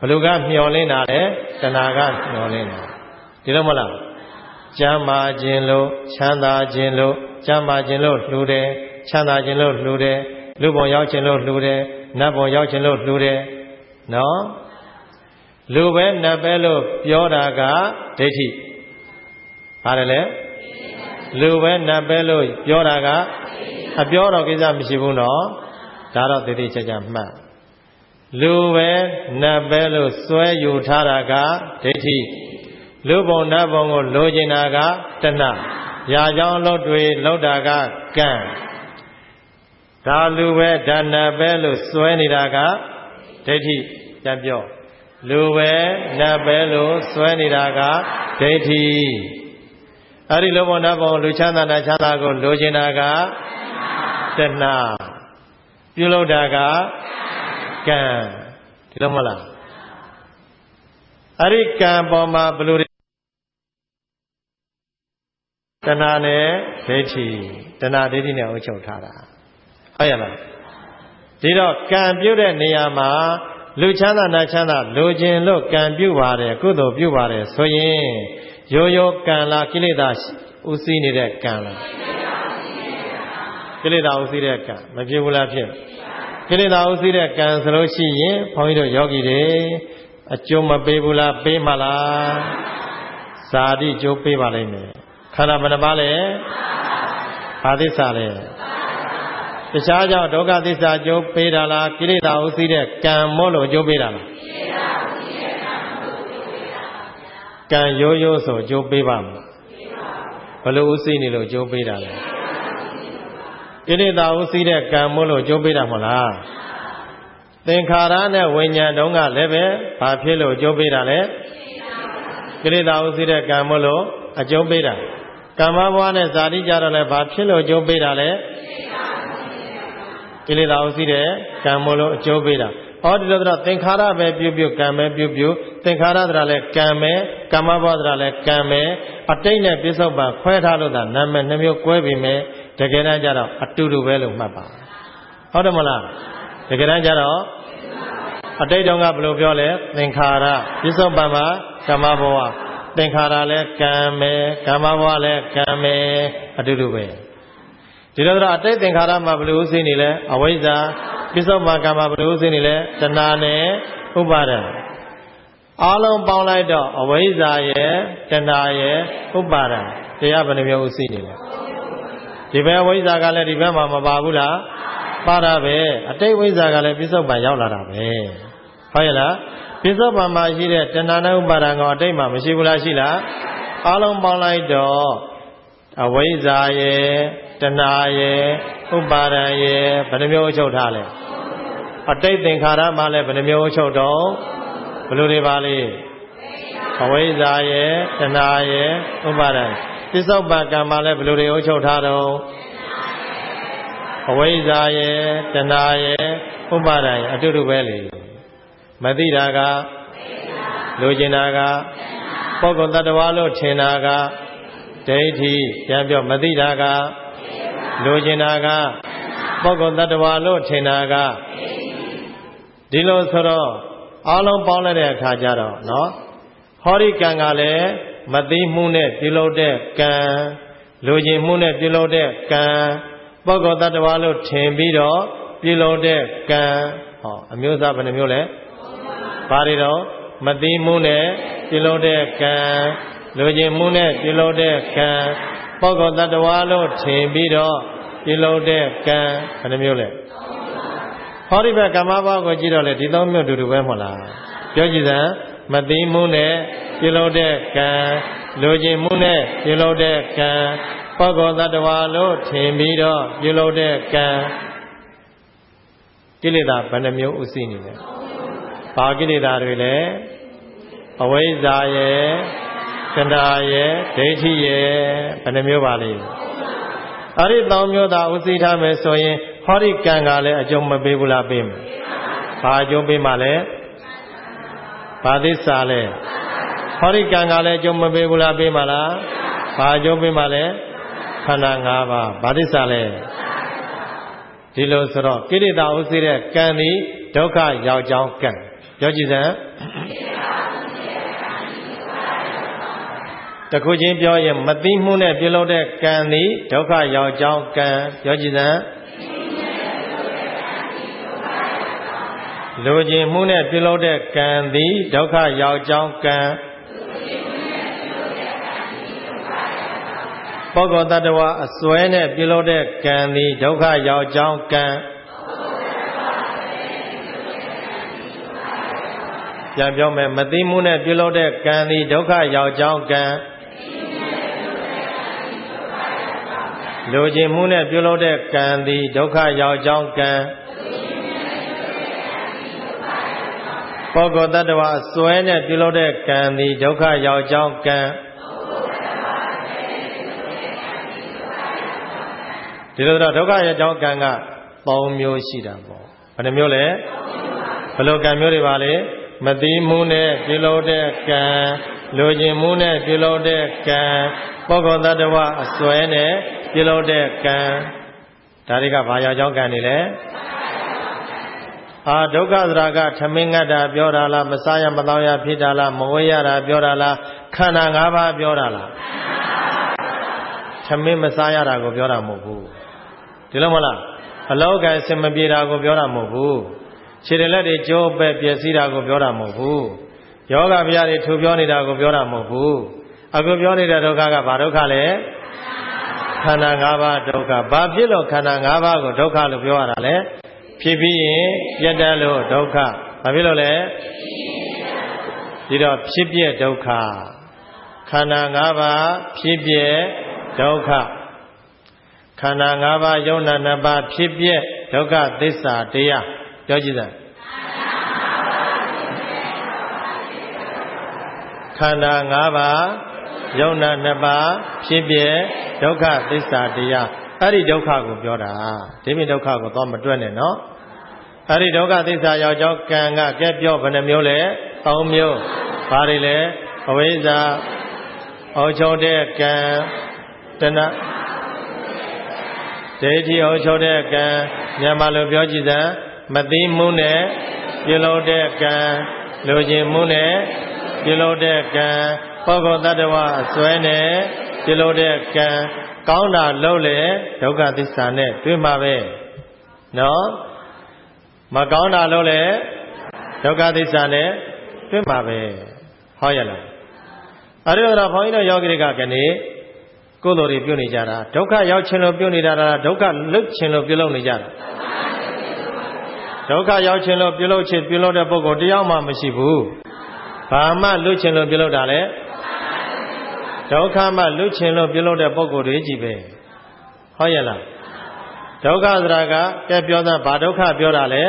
လူကမျောလင်းတာလေတဏှာကမျောလင်းတာဒီလိုမလားကျမ်းမာခြင်းလို့ချမ်းသာခြင်းလို့ကျမ်းမာခြင်းလို့လှူတယ်ချမ်းသာခြင်းလို့လှူတယ်လူဘုံရောက်ခြင်းလို့လှူတယ်နတ်ဘုံရောက်ခြင်းလို့လှူတယ်နော်လူပဲနတ်ပဲလို့ပြောတာကဒိဋ္ဌိပါတယ်လေလူပဲနတ်ပဲလို့ပြောတာကအပြောတော့ကိစ္စမရှိဘူးနော်ဒါတော့သေသေးချာချာမှတ်လူပဲနတ်ပဲလို့စွဲယူထားတာကဒိဋ္ဌိလူဘုံနတ်ဘုံကိုလိုချင်တာကတဏှာရာကြောင်းလို့တွေလောက်တာကကံဒါလူပဲဒါနတ်ပဲလို့စွဲနေတာကဒိဋ္ဌိပြန်ပြောလူပဲနတ်ပဲလို့စွဲနေတာကဒိဋ္ဌိအဲ့ဒီလူဘုံနတ်ဘုံလူချမ်းသာချမ်းသာကိုလိုချင်တာကတဏှာပြုလုပ်တာကကံဒီလိုမဟုတ်လားအဲ့ဒီကံပေါ်မှာဘယ်လိုတဏှာနဲ့ဒိဋ္ဌိတဏှာဒိဋ္ဌိနဲ့အုပ်ချုပ်ထားတာဟုတ်ရလားဒီတော့ကံပြုတဲ့နေရာမှာလူချမ်းသာနာချမ်းသာလိုချင်လို့ကံပြုပါတယ်ကုသိုလ်ပြုပါတယ်ဆိုရင်ရိုးရိုးကံလားကိလေသာဥသိနေတဲ့ကံလားကိလေသာဥသိတဲ့ကံမဖြစ်ဘူးလားဖြစ်ကိလေသာဥသိတဲ့ကံဆိုလို့ရှိရင်ဘုန်းကြီးတို့ယောဂီတွေအကျိုးမပေးဘူးလားပေးမလားဇာတိကျိုးပေးပါလိမ့်မယ်ခန္ဓာဘယ်နှပါလဲဘာသစ္စာလဲတခြားကြောင့်ဒုက္ခသစ္စာကျိုးပေးတာလားကိလေသာဥသိတဲ့ကံမို့လို့ကျိုးပေးတာလားကံရိုးရိုးဆိုကျိုးပေးပါမလားဘယ်လိုဥသိနေလို့ကျိုးပေးတာလဲကိလေသာဥသိတဲ့ကံမို့လို့ကျိုးပေးတာမဟုတ်လားသင်္ခါရနဲ့ဝိညာဉ်တုံးကလည်းပဲဘာဖြစ်လို့ကျိုးပေးတာလဲကိလေသာဥသိတဲ့ကံမို့လို့အကျိုးပေးတာကမ္မဘဝနဲ့ဇာတိကြတော့လည်းဘာဖြစ်လို့ကျိုးပေးတာလဲကိလေသာဥသိတဲ့ကံမို့လို့အကျိုးပေးတာဟောဒီလိုတော့သင်္ခါရပဲပြုပြုကံပဲပြုပြုသင်္ခါရဆိုတာလည်းကံပဲကမ္မဘဝဆိုတာလည်းကံပဲအတိတ်နဲ့ပြစ္ဆုတ်ပံခွဲထားလို့သာနာမည်နှမျိုးကွဲပြီမဲ့တကယ်တမ်းကျတော့အတူတူပဲလို့မှတ်ပါဟုတ်တယ်မလားတကယ်တမ်းကျတော့အတိတ်တုန်းကဘယ်လိုပြောလဲသင်္ခါရပြစ္ဆုတ်ပံမှာကမ္မဘဝသင်္ခါရလည်းကံပဲကမ္မဘဝလည်းကံပဲအတူတူပဲဒီလိုတော့အတိတ်သင်္ခါရမှာဘယ်လိုဥသိနေလဲအဝိဇ္ဇာပြစ္ဆုတ်ပံကံမှာဘယ်လိုဥသိနေလဲတဏှာနဲ့ဥပါဒံအားလုံးပေါင်းလိုက်တော့အဝိဇ္ဇာရဲ့တဏှာရဲ့ဥပါဒံတရားဘယ်နှမျိုးဥသိနေလဲဒီဘက်ဝိဇ္ဇာကလည်းဒီဘက်မှာမပါဘူးလားပါတာပဲအတိတ်ဝိဇ္ဇာကလည်းပြစ္ဆုတ်ပံရောက်လာတာပဲဟုတ်ရဲ့လားပြစ္ဆုတ်ပံမှာရှိတဲ့တဏှာနဲ့ဥပါဒံကအတိတ်မှာမရှိဘူးလားရှိလားအားလုံးပေါင်းလိုက်တော့အဝိဇ္ဇာရဲ့တဏှာရဲ့ဥပါဒံရဲ့ဘယ်နှမျိုးအချုပ်ထားလဲအတိတ်သင်္ခါရမှာလည်းဘယ်နှမျိုးအချုပ်တော့ဘယ်လိုတွေပါလဲအဝိဇ္ဇာရဲ့တဏှာရဲ့ဥပါဒံပြစ္ဆုတ်ပံကံမှာလည်းဘယ်လိုတွေအချုပ်ထားတော့အဝိဇ္ဇာရဲ့တဏှာရဲ့ဥပါဒံရဲ့အတူတူပဲလေမသိတာကလိုချင်တာကပုဂ္ဂိုလ်တ attva လို့ထင်တာကဒိဋ္ဌိပြန်ပြောမသိတာကလိုချင်တာကပုဂ္ဂိုလ်တ attva လို့ထင်တာကဒီလိုဆိုတော့အားလုံးပေါင်းလိုက်တဲ့အခါကျတော့နော်ဟောဒီကံကလည်းမသိမှုနဲ့ပြုလုပ်တဲ့ကံလိုချင်မှုနဲ့ပြုလုပ်တဲ့ကံပုဂ္ဂိုလ်တ attva လို့ထင်ပြီးတော့ပြုလုပ်တဲ့ကံဟောအမျိုးအစားဘယ်နှမျိုးလဲဘာတွေတော့မသိမှုနဲ့ပြုလုပ်တဲ့ကံလိုချင်မှုနဲ့ပြုလုပ်တဲ့ကံပုဂ္ဂိုလ်တ attva လို့ထင်ပြီးတော့ပြုလုပ်တဲ့ကံဘယ်နှမျိုးလဲဟောဒီဘက်ကမ္မဘဝကိုကြည့်တော့လေဒီသုံးမျိုးတူတူပဲမဟုတ်လားပြောကြည့်စမ်းမသိမှုနဲ့ပြုလုပ်တဲ့ကံလိုချင်မှုနဲ့ပြုလုပ်တဲ့ကံပုဂ္ဂိုလ်တ attva လို့ထင်ပြီးတော့ပြုလုပ်တဲ့ကံကိလေသာဘယ်နှမျိုးဥသိနေလဲဘာကိလေသာတွေလဲအဝိဇ္ဇာရဲ့တဏှာရဲ့ဒိဋ္ဌိရဲ့ဘယ်နှမျိုးပါလဲအဲ့ဒီသုံးမျိုးသာဥသိထားမယ်ဆိုရင်ဟောဒီကံကလည်းအကျုံးမပေးဘူးလားပေးမယ်ဘာအကျုံးပေးမှလဲဘာသစ္စာလဲဟောဒီကံကလည်းအကျုံးမပေးဘူးလားပေးမှလားဘာအကျုံးပေးမှလဲခန္ဓာ၅ပါးဘာသစ္စာလဲဒီလိုဆိုတော့ကိလေသာဥသိတဲ့ကံသည်ဒုက္ခရောက်ကြောင်းကံပြောကြည့်စမ်းတခုချင်းပြောရင်မသိမှုနဲ့ပြုလုပ်တဲ့ကံသည်ဒုက္ခရောက်ကြောင်းကံပြောကြည့်စမ်းလူကျင်မှုနဲ့ပြုလုပ်တဲ့ကံသည်ဒုက္ခရောက်ကြောင်းကံပုဂ္ဂိုလ်တ attva အစွဲနဲ့ပြုလုပ်တဲ့ကံသည်ဒုက္ခရောက်ကြောင်းကံပြန်ပြောမယ်မသိမှုနဲ့ပြုလုပ်တဲ့ကံသည်ဒုက္ခရောက်ကြောင်းကံလူကျင်မှုနဲ့ပြုလုပ်တဲ့ကံသည်ဒုက္ခရောက်ကြောင်းကံပုဂ္ဂိုလ်တ attva အစွဲနဲ့ပြုလုပ်တဲ့ကံသည်ဒုက္ခရောက်ကြောင်းကံဒီလိုတော့ဒုက္ခရောက်ကြောင်းကံက3မျိုးရှိတာပေါ့ဘယ်နှမျိုးလဲဘယ်လိုကံမျိုးတွေပါလဲမသိမှုနဲ့ပြုလုပ်တဲ့ကံလူကျင်မှုနဲ့ပြုလုပ်တဲ့ကံပုဂ္ဂိုလ်တ attva အစွဲနဲ့ပြုလုပ်တဲ့ကံဒါတွေကဘာရောက်ကြောင်းကံတွေလဲဒုက္ခသရာကထမင်းငတ်တာပြောတာလားမစားရမသောရဖြစ်တာလားမဝေးရတာပြောတာလားခန္ဓာ၅ပါးပြောတာလားထမင်းမစားရတာကိုပြောတာမဟုတ်ဘူးဒီလိုမလားအလောကစင်မပြေတာကိုပြောတာမဟုတ်ဘူးခြေလက်တွေကျိုးပဲ့ပျက်စီးတာကိုပြောတာမဟုတ်ဘူးယောဂဗျာတွေထူပြောနေတာကိုပြောတာမဟုတ်ဘူးအခုပြောနေတဲ့ဒုက္ခကဘာဒုက္ခလဲခန္ဓာ၅ပါးဒုက္ခဘာဖြစ်လို့ခန္ဓာ၅ပါးကိုဒုက္ခလို့ပြောရတာလဲဖြစ်ပြီးရင်ပြတ်တတ်လို့ဒုက္ခဘာဖြစ်လို့လဲဒီတော့ဖြစ်ပြဒုက္ခခန္ဓာ၅ပါးဖြစ်ပြဒုက္ခခန္ဓာ၅ပါးယုံနာ၅ပါးဖြစ်ပြဒုက္ခသစ္စာတရားပြောကြည့်စမ်းခန္ဓာ၅ပါးယုံနာ၅ပါးဖြစ်ပြဒုက္ခသစ္စာတရားအဲ့ဒီဒုက္ခကိုပြောတာဒီမိဒုက္ခကိုတော့မတွက်နဲ့နော်အဲ့ဒီဒုက္ခသစ္စာရောက်ကြောင်းကံကကဲပြောဘယ်နှမျိုးလဲ3မျိုးဘာတွေလဲအဝိဇ္ဇာအောက်ချုပ်တဲ့ကံတဏှာဒိဋ္ဌိအောက်ချုပ်တဲ့ကံမြန်မာလိုပြောကြည့်စမ်းမသိမှုနဲ့ပြုလုပ်တဲ့ကံလူကျင်မှုနဲ့ပြုလုပ်တဲ့ကံပုဂ္ဂိုလ်တ attva အစွဲနဲ့ပြုလုပ်တဲ့ကံကောင်းတာလုပ်လေဒုက္ခသစ္စာနဲ့တွေ့မှာပဲနော်မကောင်းတာလုပ်လေဒုက္ခသစ္စာနဲ့တွေ့မှာပဲဟောရလားအဲ့ဒီတော့ဘုန်းကြီးတို့ယောဂီတွေကကနေကုသိုလ်တွေပြုနေကြတာဒုက္ခရောက်ခြင်းလို့ပြုနေတာလားဒုက္ခလွတ်ခြင်းလို့ပြုလုပ်နေကြတာဒုက္ခရောက်ခြင်းလို့ပြုလုပ်ခြင်းပြုလုပ်တဲ့ပုဂ္ဂိုလ်တယောက်မှမရှိဘူးဘာမှလွတ်ခြင်းလို့ပြုလုပ်တာလဲဒုက္ခမှလွတ်ခြင်းလို့ပြုလုပ်တဲ့ပုဂ္ဂိုလ်တွေကြီးပဲဟုတ်ရဲ့လားဒုက္ခသရာကကဲပြောတာဘာဒုက္ခပြောတာလဲ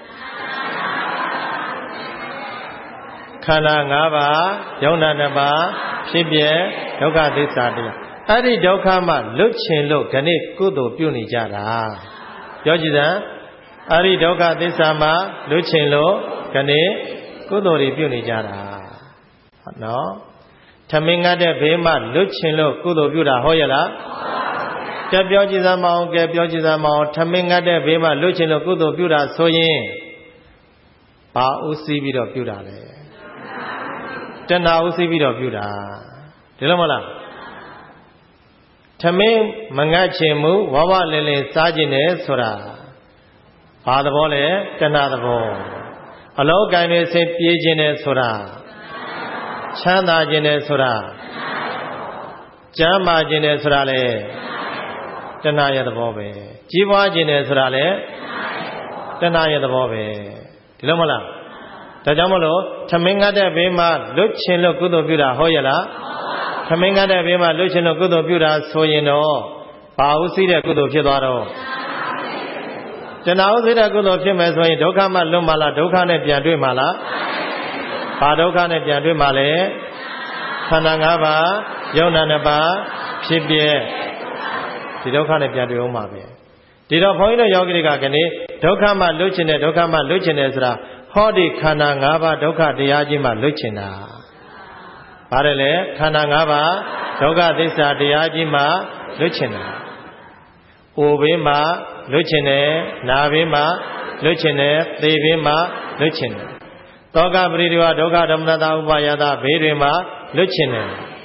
ခန္ဓာ၅ပါးယုံနာ၅ပါးဖြစ်ပြဒုက္ခသစ္စာတရားအဲ့ဒီဒုက္ခမှလွတ်ခြင်းလို့ခဏကုသိုလ်ပြုနေကြတာပြောကြည့်စမ်းအဲ့ဒီဒုက္ခသစ္စာမှလွတ်ခြင်းလို့ခဏကုသိုလ်တွေပြုနေကြတာနော်ထမင်းငတ်တဲ့ဘေးမှလွတ်ခြင်းလို့ကုသိုလ်ပြုတာဟုတ်ရဲ့လားကဲပြောကြည့်စမ်းမအောင်ကဲပြောကြည့်စမ်းမအောင်ထမင်းငတ်တဲ့ဘေးမှလွတ်ခြင်းလို့ကုသိုလ်ပြုတာဆိုရင်ဘာဥသိပြီးတော့ပြုတာလဲတဏှာဥသိပြီးတော့ပြုတာဒီလိုမလားထမင်းမငတ်ခြင်းမူဝဝလင်းလင်းစားခြင်းနဲ့ဆိုတာဘာသဘောလဲတဏှာသဘောအလောကံတွေစိတ်ပြေးခြင်းနဲ့ဆိုတာချမ်းသာခြင်းနဲ့ဆိုတာကျမ်းမာခြင်းနဲ့ဆိုတာလေတဏှာရဲ့သဘောပဲကြီးပွားခြင်းနဲ့ဆိုတာလေတဏှာရဲ့သဘောပဲဒီလိုမလားဒါကြောင့်မလို့ထမင်းငတ်တဲ့ဘေးမှာလွတ်ခြင်းလို့ကုသိုလ်ပြုတာဟုတ်ရဲ့လားထမင်းငတ်တဲ့ဘေးမှာလွတ်ခြင်းလို့ကုသိုလ်ပြုတာဆိုရင်တော့ဘာဥသိတဲ့ကုသိုလ်ဖြစ်သွားတော့တဏှာဥသိတဲ့ကုသိုလ်ဖြစ်မယ်ဆိုရင်ဒုက္ခမှလွတ်မှလားဒုက္ခနဲ့ပြန်တွေ့မှလားဘာဒုက္ခနဲ့ပြန်တွေ့မှလဲခန္ဓာ၅ပါးယုံနာ၅ပါးဖြစ်ပြဒီဒုက္ခနဲ့ပြန်တွေ့အောင်ပါပဲဒီတော့ဘုန်းကြီးတို့ယောဂီတွေကကနေဒုက္ခမှလွတ်ခြင်းနဲ့ဒုက္ခမှလွတ်ခြင်းနဲ့ဆိုတာဟောဒီခန္ဓာ၅ပါးဒုက္ခတရားကြီးမှလွတ်ခြင်းတာဘာလဲလဲခန္ဓာ၅ပါးဒုက္ခသစ္စာတရားကြီးမှလွတ်ခြင်းတာအိုဘေးမှလွတ်ခြင်းနဲ့နာဘေးမှလွတ်ခြင်းနဲ့သေဘေးမှလွတ်ခြင်းနဲ့သောကပရိဒေဝဒုက္ခဓမ္မတာဥပါယတာဘေးတွေမှလွတ်ခြင်းနဲ့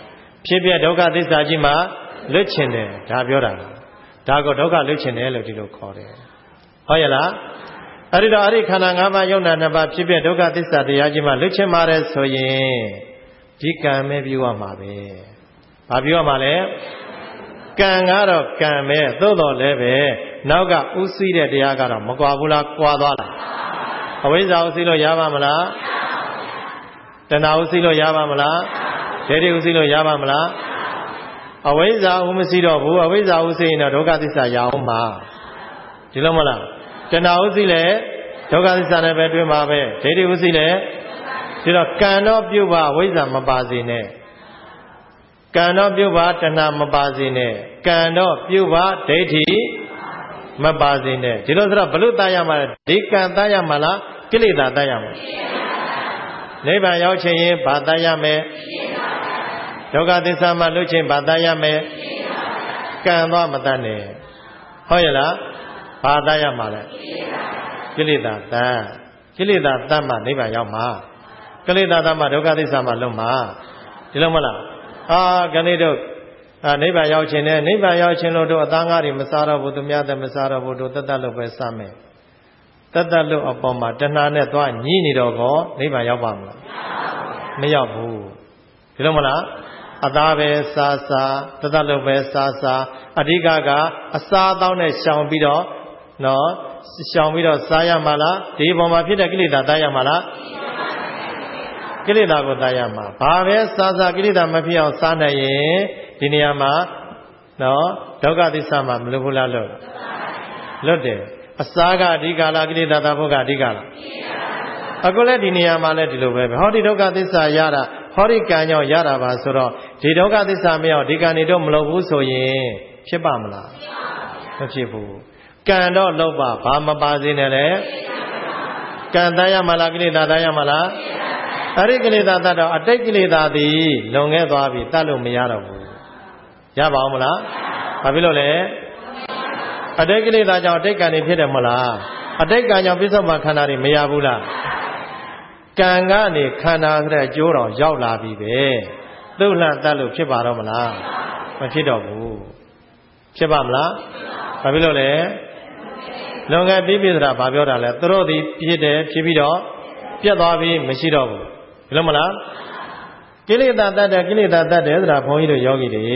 ဖြစ်ပြဒုက္ခသစ္စာကြီးမှာလွတ်ချင်တယ်ဒါပြောတာဒါကိုဒုက္ခလွတ်ချင်တယ်လို့ဒီလိုခေါ်တယ်ဟုတ်ရဲ့လားအဲ့ဒီတော့အဲ့ဒီခန္ဓာ၅ပါးယုံနာ၅ပါးဖြစ်ပြဒုက္ခသစ္စာတရားကြီးမှာလွတ်ချင်ပါတယ်ဆိုရင်ဒီကံပဲပြုရမှာပဲဘာပြုရမှာလဲကံကတော့ကံပဲသို့တော်လည်းပဲနောက်ကဥသိတဲ့တရားကတော့မကွာဘူးလားကွာသွားလားအဝိဇ္ဇာဥသိလို့ရပါမလားတဏှာဥသိလို့ရပါမလားဒိဋ္ဌိဥသိလို့ရပါမလားအဝိဇ္ဇာဥမရှိတော့ဘူးအဝိဇ္ဇာဥသိရင်တော့ဒုက္ခသစ္စာရအောင်မှာဒီလိုမလားတဏှာဥသိလဲဒုက္ခသစ္စာနဲ့ပဲတွေ့မှာပဲဒိဋ္ဌိဥသိလဲဒီတော့ကံတော့ပြုတ်ပါအဝိဇ္ဇာမပါစေနဲ့ကံတော့ပြုတ်ပါတဏှာမပါစေနဲ့ကံတော့ပြုတ်ပါဒိဋ္ဌိမပါစေနဲ့ဒီလိုဆိုတော့ဘလို့တားရမှာလဲဒီကံတားရမှာလားကိလေသာတားရမှာနိဗ္ဗာန်ရောက်ချင်ရင်ဘာတားရမယ်ဒုက္ခသစ္စာမှလွတ်ချင်ဘာတားရမယ်ကံသွားမတတ်နဲ့ဟုတ်ရဲ့လားဘာတားရမှာလဲကိလေသာတတ်ကိလေသာတတ်မှနိဗ္ဗာန်ရောက်မှာကိလေသာတတ်မှဒုက္ခသစ္စာမှလွတ်မှာဒီလိုမလားခဏတို့နိဗ္ဗာန်ရောက်ခြင်းနဲ့နိဗ္ဗာန်ရောက်ခြင်းလို့တို့အသားငါးတွေမစားတော့ဘူးသူများတဲ့မစားတော့ဘူးတို့တတ်လို့ပဲစားမယ်တတ်လို့အပေါ်မှာတဏှာနဲ့သွားညှိနေတော့ကောနိဗ္ဗာန်ရောက်ပါမလားမရောက်ဘူးဒီလိုမလားအသားပဲစားတတ်လို့ပဲစားအဓိကကအစားအသောက်နဲ့ရှောင်ပြီးတော့ရှောင်ပြီးတော့စားရမှာလားဒီပေါ်မှာဖြစ်တဲ့ကိလေသာတားရမှာလားကိလေသာကိုတားရမှာဘာပဲစားကိလေသာမဖြစ်အောင်စားနိုင်ရင်ဒီနေရာမှာဒုက္ခသစ္စာမှာမလွတ်ဘူးလားလွတ်တယ်အစားကအဓိကလားကိလေသာတာဖို့ကအဓိကလားအခုလည်းဒီနေရာမှာလည်းဒီလိုပဲဟောဒီဒုက္ခသစ္စာရတာဟောဒီကံကြောင့်ရတာပါဆိုတော့ဒီဒုက္ခသစ္စာမရောက်ဒီကံနေတော့မလုပ်ဘူးဆိုရင်ဖြစ်ပါမလားမဖြစ်ဘူးကံတော့လုပ်ပါဘာမပါစေနဲ့လေကံတားရမှာလားကိလေသာတားရမှာလားအဲ့ဒီကိလေသာတတ်တော့အတိတ်ကိလေသာသည်လွန်ခဲ့သွားပြီတတ်လို့မရတော့ဘူးရပါအောင်မလားဘာဖြစ်လို့လဲအတိတ်ကိလေသာကြောင့်အတိတ်ကံတွေဖြစ်တယ်မလားအတိတ်ကံကြောင့်ပြစ္ဆုတ်ပန်ခန္ဓာတွေမရဘူးလားကံကနေခန္ဓာဆိုတဲ့အကျိုးတော်ရောက်လာပြီပဲသူ့လှတတ်လို့ဖြစ်ပါတော့မလားမဖြစ်တော့ဘူးဖြစ်ပါမလားဘာဖြစ်လို့လဲလွန်ခဲ့ပြီးပြီဆိုတာဘာပြောတာလဲသူတို့သည်ဖြစ်တယ်ဖြစ်ပြီးတော့ပြတ်သွားပြီမရှိတော့ဘူးဘယ်လိုမလားကိလေသာတတ်တယ်ကိလေသာတတ်တယ်ဆိုတာဘုန်းကြီးတို့ယောဂီတွေ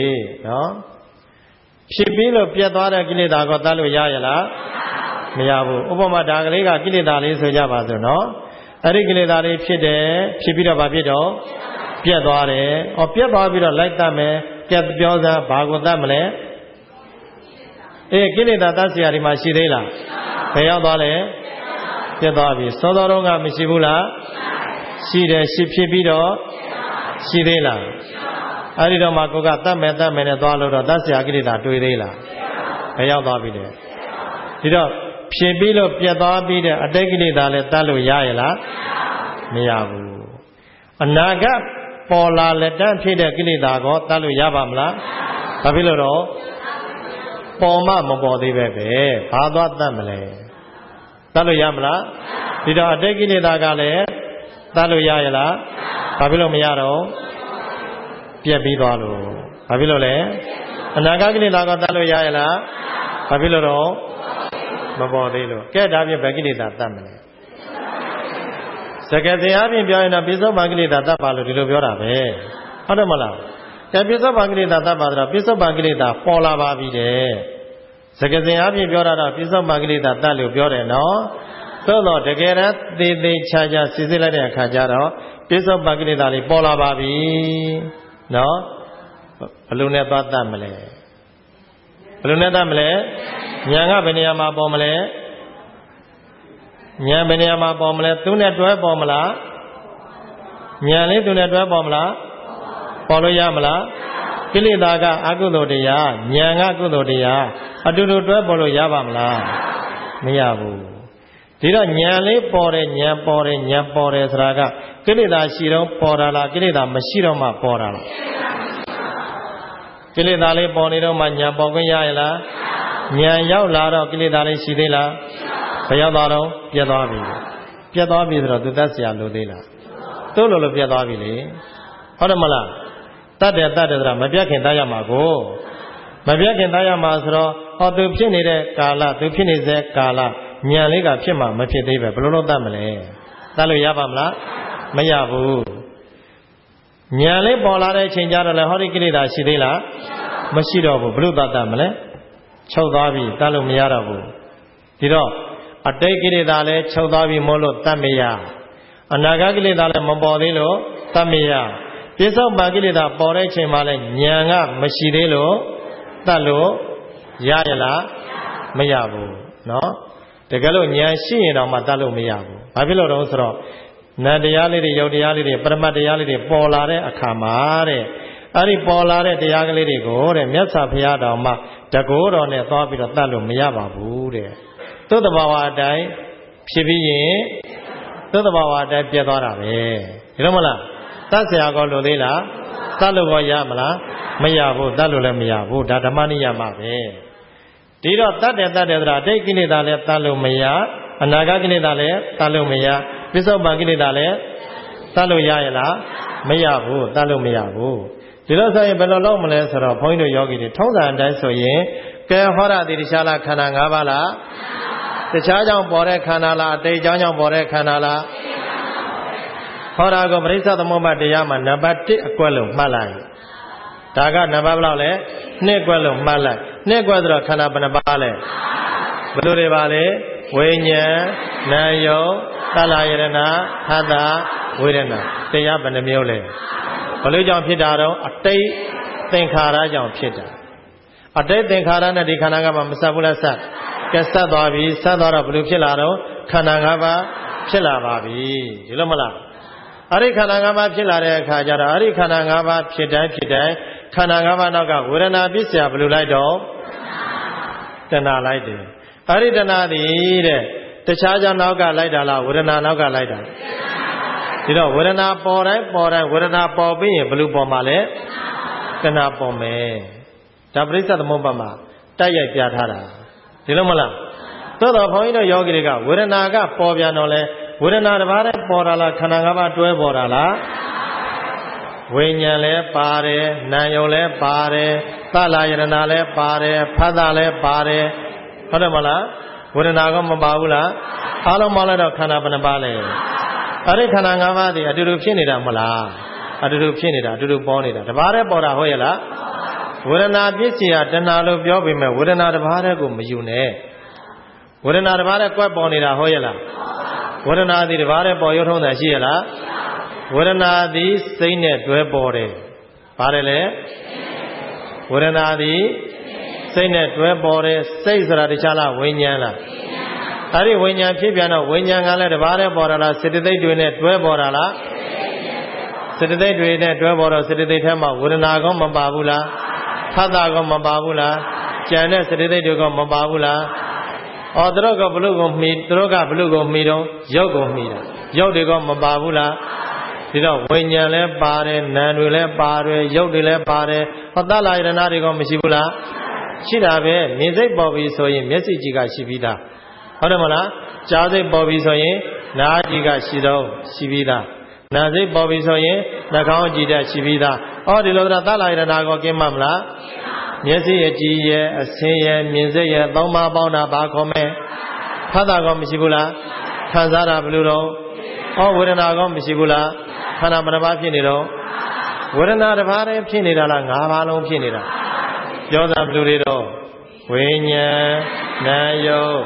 ဖြစ်ပြီးလို့ပြတ်သွားတဲ့ကိလေသာကိုတတ်လို့ရရလားမရဘူးဥပမာဒါကလေးကကိလေသာလေးဆိုကြပါစို့နော်အဲ့ဒီကိလေသာလေးဖြစ်တယ်ဖြစ်ပြီးတော့ဘာဖြစ်တော့ပြတ်သွားတယ်ပြတ်သွားပြီးတော့လိုက်တတ်မယ်ပြတ်ပြောစားဘာကိုတတ်မလဲကိလေသာတတ်เสียဒီမှာရှိသေးလားဘယ်ရောက်သွားလဲပြတ်သွားပြီစောစောတုန်းကမရှိဘူးလားရှိတယ်ရှိဖြစ်ပြီးတော့ရှိသေးလားအဲ့ဒီတော့မှကိုကတတ်မယ်နဲ့သွားလို့တော့တတ်เสียကိလေသာတွေ့သေးလားဘယ်ရောက်သွားပြီလဲဒီတော့ဖြစ်ပြီးလို့ပြတ်သွားပြီးတဲ့အတိတ်ကိလေသာလည်းတတ်လို့ရရဲ့လားမရဘူးအနာဂတ်ပေါ်လာလက်တန်းဖြစ်တဲ့ကိလေသာကိုတတ်လို့ရပါမလားဘာဖြစ်လို့တော့ပေါ်မှမပေါ်သေးပဲဘာသွားတတ်မလဲတတ်လို့ရမလားဒီတော့အတိတ်ကိလေသာကလည်းတတ်လို့ရရဲ့လားဘာဖြစ်လို့မရတော့ပြက်ပြီးသွားလို့ဘာဖြစ်လို့လဲအနာဂတ်ကိလေသာကတတ်လို့ရရဲ့လားဘာဖြစ်လို့တော့မပေါ်သေးလို့ကဲဒါဖြင့်ဘယ်ကိလေသာတတ်မလဲစကားတရားဖြင့်ပြောရင်တော့ပိဿုပန်ကိလေသာတတ်ပါလို့ဒီလိုပြောတာပဲဟုတ်တယ်မလားကဲပိဿုပန်ကိလေသာတတ်ပါတော့ပိဿုပန်ကိလေသာပေါ်လာပါပြီတဲ့စကားစဉ်အပြင်ပြောတာတော့ပိဿုပန်ကိလေသာတတ်လို့ပြောတယ်နော်သို့တော့တကယ်တမ်းသေချာစစ်စစ်လိုက်တဲ့အခါကျတော့ပိဿုပန်ကိလေသာတွေပေါ်လာပါပြီနော်ဘယ်လိုနဲ့သွားတတ်မလဲဘယ်လိုနဲ့တတ်မလဲဉာဏ်ကဘယ်နေရာမှာပေါ်မလဲဉာဏ်ဘယ်နေရာမှာပေါ်မလဲသူနဲ့တွဲပေါ်မလားဉာဏ်လေးသူနဲ့တွဲပေါ်မလားပေါ်လို့ရမလားကိလေသာကအကုသိုလ်တရားဉာဏ်ကကုသိုလ်တရားအတူတူတွဲပေါ်လို့ရပါမလားမရဘူးဒီတော့ဉာဏ်လေးပေါ်တယ်ဉာဏ်ပေါ်တယ်ဉာဏ်ပေါ်တယ်ဆိုတာကကိလေသာရှိတော့ပေါ်တာလားကိလေသာမရှိတော့မှပေါ်တာလားကိလေသာလေးပေါ်နေတော့မှဉာဏ်ပေါ်ခွင့်ရရလားဉာဏ်ရောက်လာတော့ကိလေသာလေးရှိသေးလားဘယ်ရောက်သွားတော့ပြတ်သွားပြီပြတ်သွားပြီဆိုတော့သူတတ်เสียလို့သေးလားသူ့လိုပြတ်သွားပြီလေဟုတ်တယ်မလားတတ်တယ်ဆိုတာမပြတ်ခင်တတ်ရမှာကိုမပြတ်ခင်တတ်ရမှာဆိုတော့ဟောသူဖြစ်နေတဲ့ကာလသူဖြစ်နေတဲ့ကာလဉာဏ်လေးကဖြစ်မှာမဖြစ်သေးပဲဘယ်လိုလုပ်တတ်မလဲတတ်လို့ရပါမလားမရဘူးဉာဏ်လေးပေါ်လာတဲ့အချိန်ကျတော့လေဟောဒီကိလေသာရှိသေးလားမရှိတော့ဘူးဘယ်လိုတတ်မလဲချုပ်သွားပြီတတ်လို့မရတော့ဘူးဒီတော့အတိတ်ကိလေသာလည်းချုပ်သွားပြီမို့လို့တတ်မရအနာဂတ်ကိလေသာလည်းမပေါ်သေးလို့တတ်မရပြစ္ဆုတ်ပံကိလေသာပေါ်တဲ့အချိန်မှာလည်းဉာဏ်ကမရှိသေးလို့တတ်လို့ရရလားမရဘူးเนาะတကယ်လို့ဉာဏ်ရှိရင်တော့မှတတ်လို့မရဘူးဘာဖြစ်လို့လဲဆိုတော့နတ်တရားလေးတွေယုတ်တရားလေးတွေပရမတ်တရားလေးတွေပေါ်လာတဲ့အခါမှာတဲ့အဲ့ဒီပေါ်လာတဲ့တရားကလေးတွေကိုတဲ့မြတ်စွာဘုရားတော်မှာတကောတော်နဲ့သွားပြီးတော့တတ်လို့မရပါဘူးတဲ့သုတ္တဘာဝအတိုင်းဖြစ်ပြီးရင်သုတ္တဘာဝအတိုင်းပြတ်သွားတာပဲဒီလိုမလားတတ်ဆရာကောလို့သေးလားတတ်လို့ကောရမလားမရဘူးတတ်လို့လည်းမရဘူးဒါဓမ္မနိယမပဲဒီတော့တတ်တယ်ဆိုတာအတိတ်ကိလေသာလည်းတတ်လို့မရအနာဂတ်ကိလေသာလည်းတတ်လို့မရပစ္စုပန်ကိလေသာလည်းတတ်လို့ရရလားမရဘူးတတ်လို့မရဘူးဒီလိုဆိုရင်ဘယ်လိုလုပ်မလဲဆိုတော့ဘုန်းကြီးတို့ယောဂီတွေထုံးစံအတိုင်းဆိုရင်ကဲဟောရတိတခြားလားခန္ဓာ၅ပါးလားတခြားကြောင့်ပေါ်တဲ့ခန္ဓာလားအတိတ်ကြောင့်ပေါ်တဲ့ခန္ဓာလားဟောတာကိုပရိစ္ဆေသမုပ္ပါတရားမှာနံပါတ်1အကွက်လို့မှတ်လိုက်ဒါကနံပါတ်ဘယ်လောက်လဲ2အကွက်လို့မှတ်လိုက်2အကွက်ဆိုတော့ခန္ဓာဘယ်နှပါးလဲဘယ်လိုတွေပါလဲဝိညာဉ်နာယုတ်သလယရဏဟတ္တဝေဒနာတရားဘယ်နှမျိုးလဲဘယ်လိုကြောင့်ဖြစ်တာတော့အတိတ်သင်္ခါရကြောင့်ဖြစ်တာအတိတ်သင်္ခါရနဲ့ဒီခန္ဓာကမှမဆက်ဘူးလားဆက်ကဲဆက်သွားပြီဆက်သွားတော့ဘယ်လိုဖြစ်လာတော့ခန္ဓာ၅ပါးဖြစ်လာပါပြီဒီလိုမလားအဲ့ဒီခန္ဓာ၅ပါးဖြစ်လာတဲ့အခါကျတော့အဲ့ဒီခန္ဓာ၅ပါးဖြစ်တိုင်းခန္ဓာ၅ပါးနောက်ကဝေဒနာပစ္စယဘယ်လိုလိုက်တော့တဏှာလိုက်တယ်အဲ့ဒီတဏှာသည်တဲ့တခြားကြောင့်နောက်ကလိုက်တာလားဝေဒနာနောက်ကလိုက်တာဒီတော့ဝေဒနာပေါ်တိုင်းဝေဒနာပေါ်ပြီးရင်ဘယ်လိုပေါ်မှာလဲတဏှာပေါ်မယ်ဒါပရိစ္ဆေသမုပ္ပါမှာတိုက်ရိုက်ပြထားတာဒီလိုမလားသို့တော့ဘုန်းကြီးတို့ယောဂီတွေကဝေဒနာကပေါ်ပြန်တော့လဲဝေဒနာတစ်ပါးတည်းပေါ်တာလားခန္ဓာ၅ပါးတွဲပေါ်တာလားဝိညာဉ်လည်းပါတယ်နာယုံလည်းပါတယ်သလယရဏလည်းပါတယ်ဖတ်တာလည်းပါတယ်ဟုတ်တယ်မလားဝေဒနာကမပါဘူးလားအားလုံးပေါင်းလိုက်တော့ခန္ဓာဘယ်နှပါလဲအဲ့ဒီခန္ဓာ၅ပါးဒီအတူတူဖြစ်နေတာမလားအတူတူဖြစ်နေတာအတူတူပေါ်နေတာတစ်ပါးတည်းပေါ်တာဟုတ်ရဲ့လားဝေဒနာပြည့်စည်တာတဏှာလို့ပြောပေမဲ့ဝေဒနာတစ်ပါးတည်းကိုမယူနဲ့ဝေဒနာတစ်ပါးတည်းကွက်ပေါ်နေတာဟုတ်ရဲ့လားဝေဒနာသည်တစ်ပါးတည်းပေါ်ရုံထုံးတာရှိရဲ့လားဝေဒနာသည်စိတ်နဲ့တွဲပေါ်တယ်ပါတယ်လေဝေဒနာသည်စိတ်နဲ့တွဲပေါ်တယ်စိတ်ဆိုတာတခြားလားဝိညာဉ်လားအဲ့ဒီဝိညာဉ်ဖြစ်ပြန်တော့ဝိညာဉ်ကလည်းတစ်ပါးတည်းပေါ်တာလားစေတသိက်တွေနဲ့တွဲပေါ်တာလားစေတသိက်တွေနဲ့တွဲပေါ်တော့စေတသိက်ထဲမှာဝေဒနာကောမပါဘူးလားဖတ်တာကောမပါဘူးလားကြံတဲ့စေတသိက်တွေကောမပါဘူးလားအော်သူတို့ကဘလို့ကိုမှီသူတို့ကဘလို့ကိုမှီတော့ရုပ်ကိုမှီတာရုပ်တွေကမပါဘူးလားဒီတော့ဝိညာဉ်လည်းပါတယ်နာမ်တွေလည်းပါတယ်ရုပ်တွေလည်းပါတယ်ဟောသလယရဏတွေကမရှိဘူးလားရှိတာပဲမြင်စိတ်ပေါ်ပြီဆိုရင်မျက်စိကြည့်ကရှိပြီးသားဟုတ်တယ်မလားကြားစိတ်ပေါ်ပြီဆိုရင်နားကြည့်ကရှိပြီးသားနာစိတ်ပေါ်ပြီဆိုရင်နှာခေါင်းကြည့်တတ်ရှိပြီးသားအော်ဒီလိုသလယရဏကိုကင်းမမလားမျက်စိရဲ့ကြည်ရဲ့အဆင်းရဲ့မြင်စိတ်ရဲ့သုံးပါးပေါင်းတာဘာခေါ်မဲဖတ်တာကောမရှိဘူးလားခံစားတာဘယ်လိုတော့ဩဝေဒနာကောမရှိဘူးလားခန္ဓာဘယ်နှပါးဖြစ်နေတော့ဝေဒနာတစ်ပါးတည်းဖြစ်နေတာလား၅ပါးလုံးဖြစ်နေတာပြောတာဘယ်လိုတွေတော့ဝိညာဉ်နာယုတ်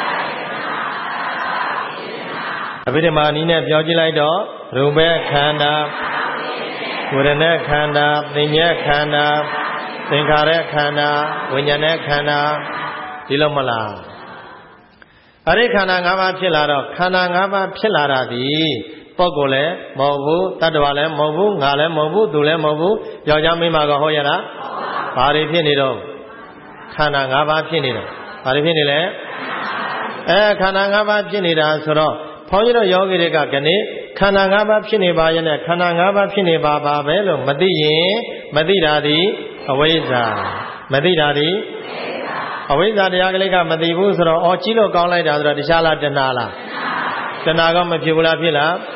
အဘိဓမ္မာနည်းနဲ့ပြောကြည့်လိုက်တော့ရူပခန္ဓာဝေဒနာခန္ဓာသင်္ညေခန္ဓာသင်္ခါရခန္ဓာဝိညာဉ်နဲ့ခန္ဓာဒီလိုမလားအဲ့ဒီခန္ဓာ၅ပါးဖြစ်လာတော့ခန္ဓာ၅ပါးဖြစ်လာတာဒီပုဂ္ဂိုလ်လည်းမဟုတ်ဘူးတတ္တဝါလည်းမဟုတ်ဘူးငါလည်းမဟုတ်ဘူးသူလည်းမဟုတ်ဘူးယောက်ျားမိန်းမကဟုတ်ရလားဘာတွေဖြစ်နေတော့ခန္ဓာ၅ပါးဖြစ်နေတယ်ဘာတွေဖြစ်နေလဲခန္ဓာ၅ပါးဖြစ်နေတာဆိုတော့ဘုန်းကြီးတို့ယောဂီတွေကခဏခန္ဓာ၅ပါးဖြစ်နေပါရဲ့နဲ့ခန္ဓာ၅ပါးဖြစ်နေပါပဲလို့မသိရင်မသိတာဒီအဝိဇ္ဇာမသိတာဒီအဝိဇ္ဇာတရားကလေးကမသိဘူးဆိုတော့အော်ကြီးလို့ကောင်းလိုက်တာဆိုတော့တခြားလားတဏှာလားတဏှာကမဖြစ်ဘူးလားဖြစ်လား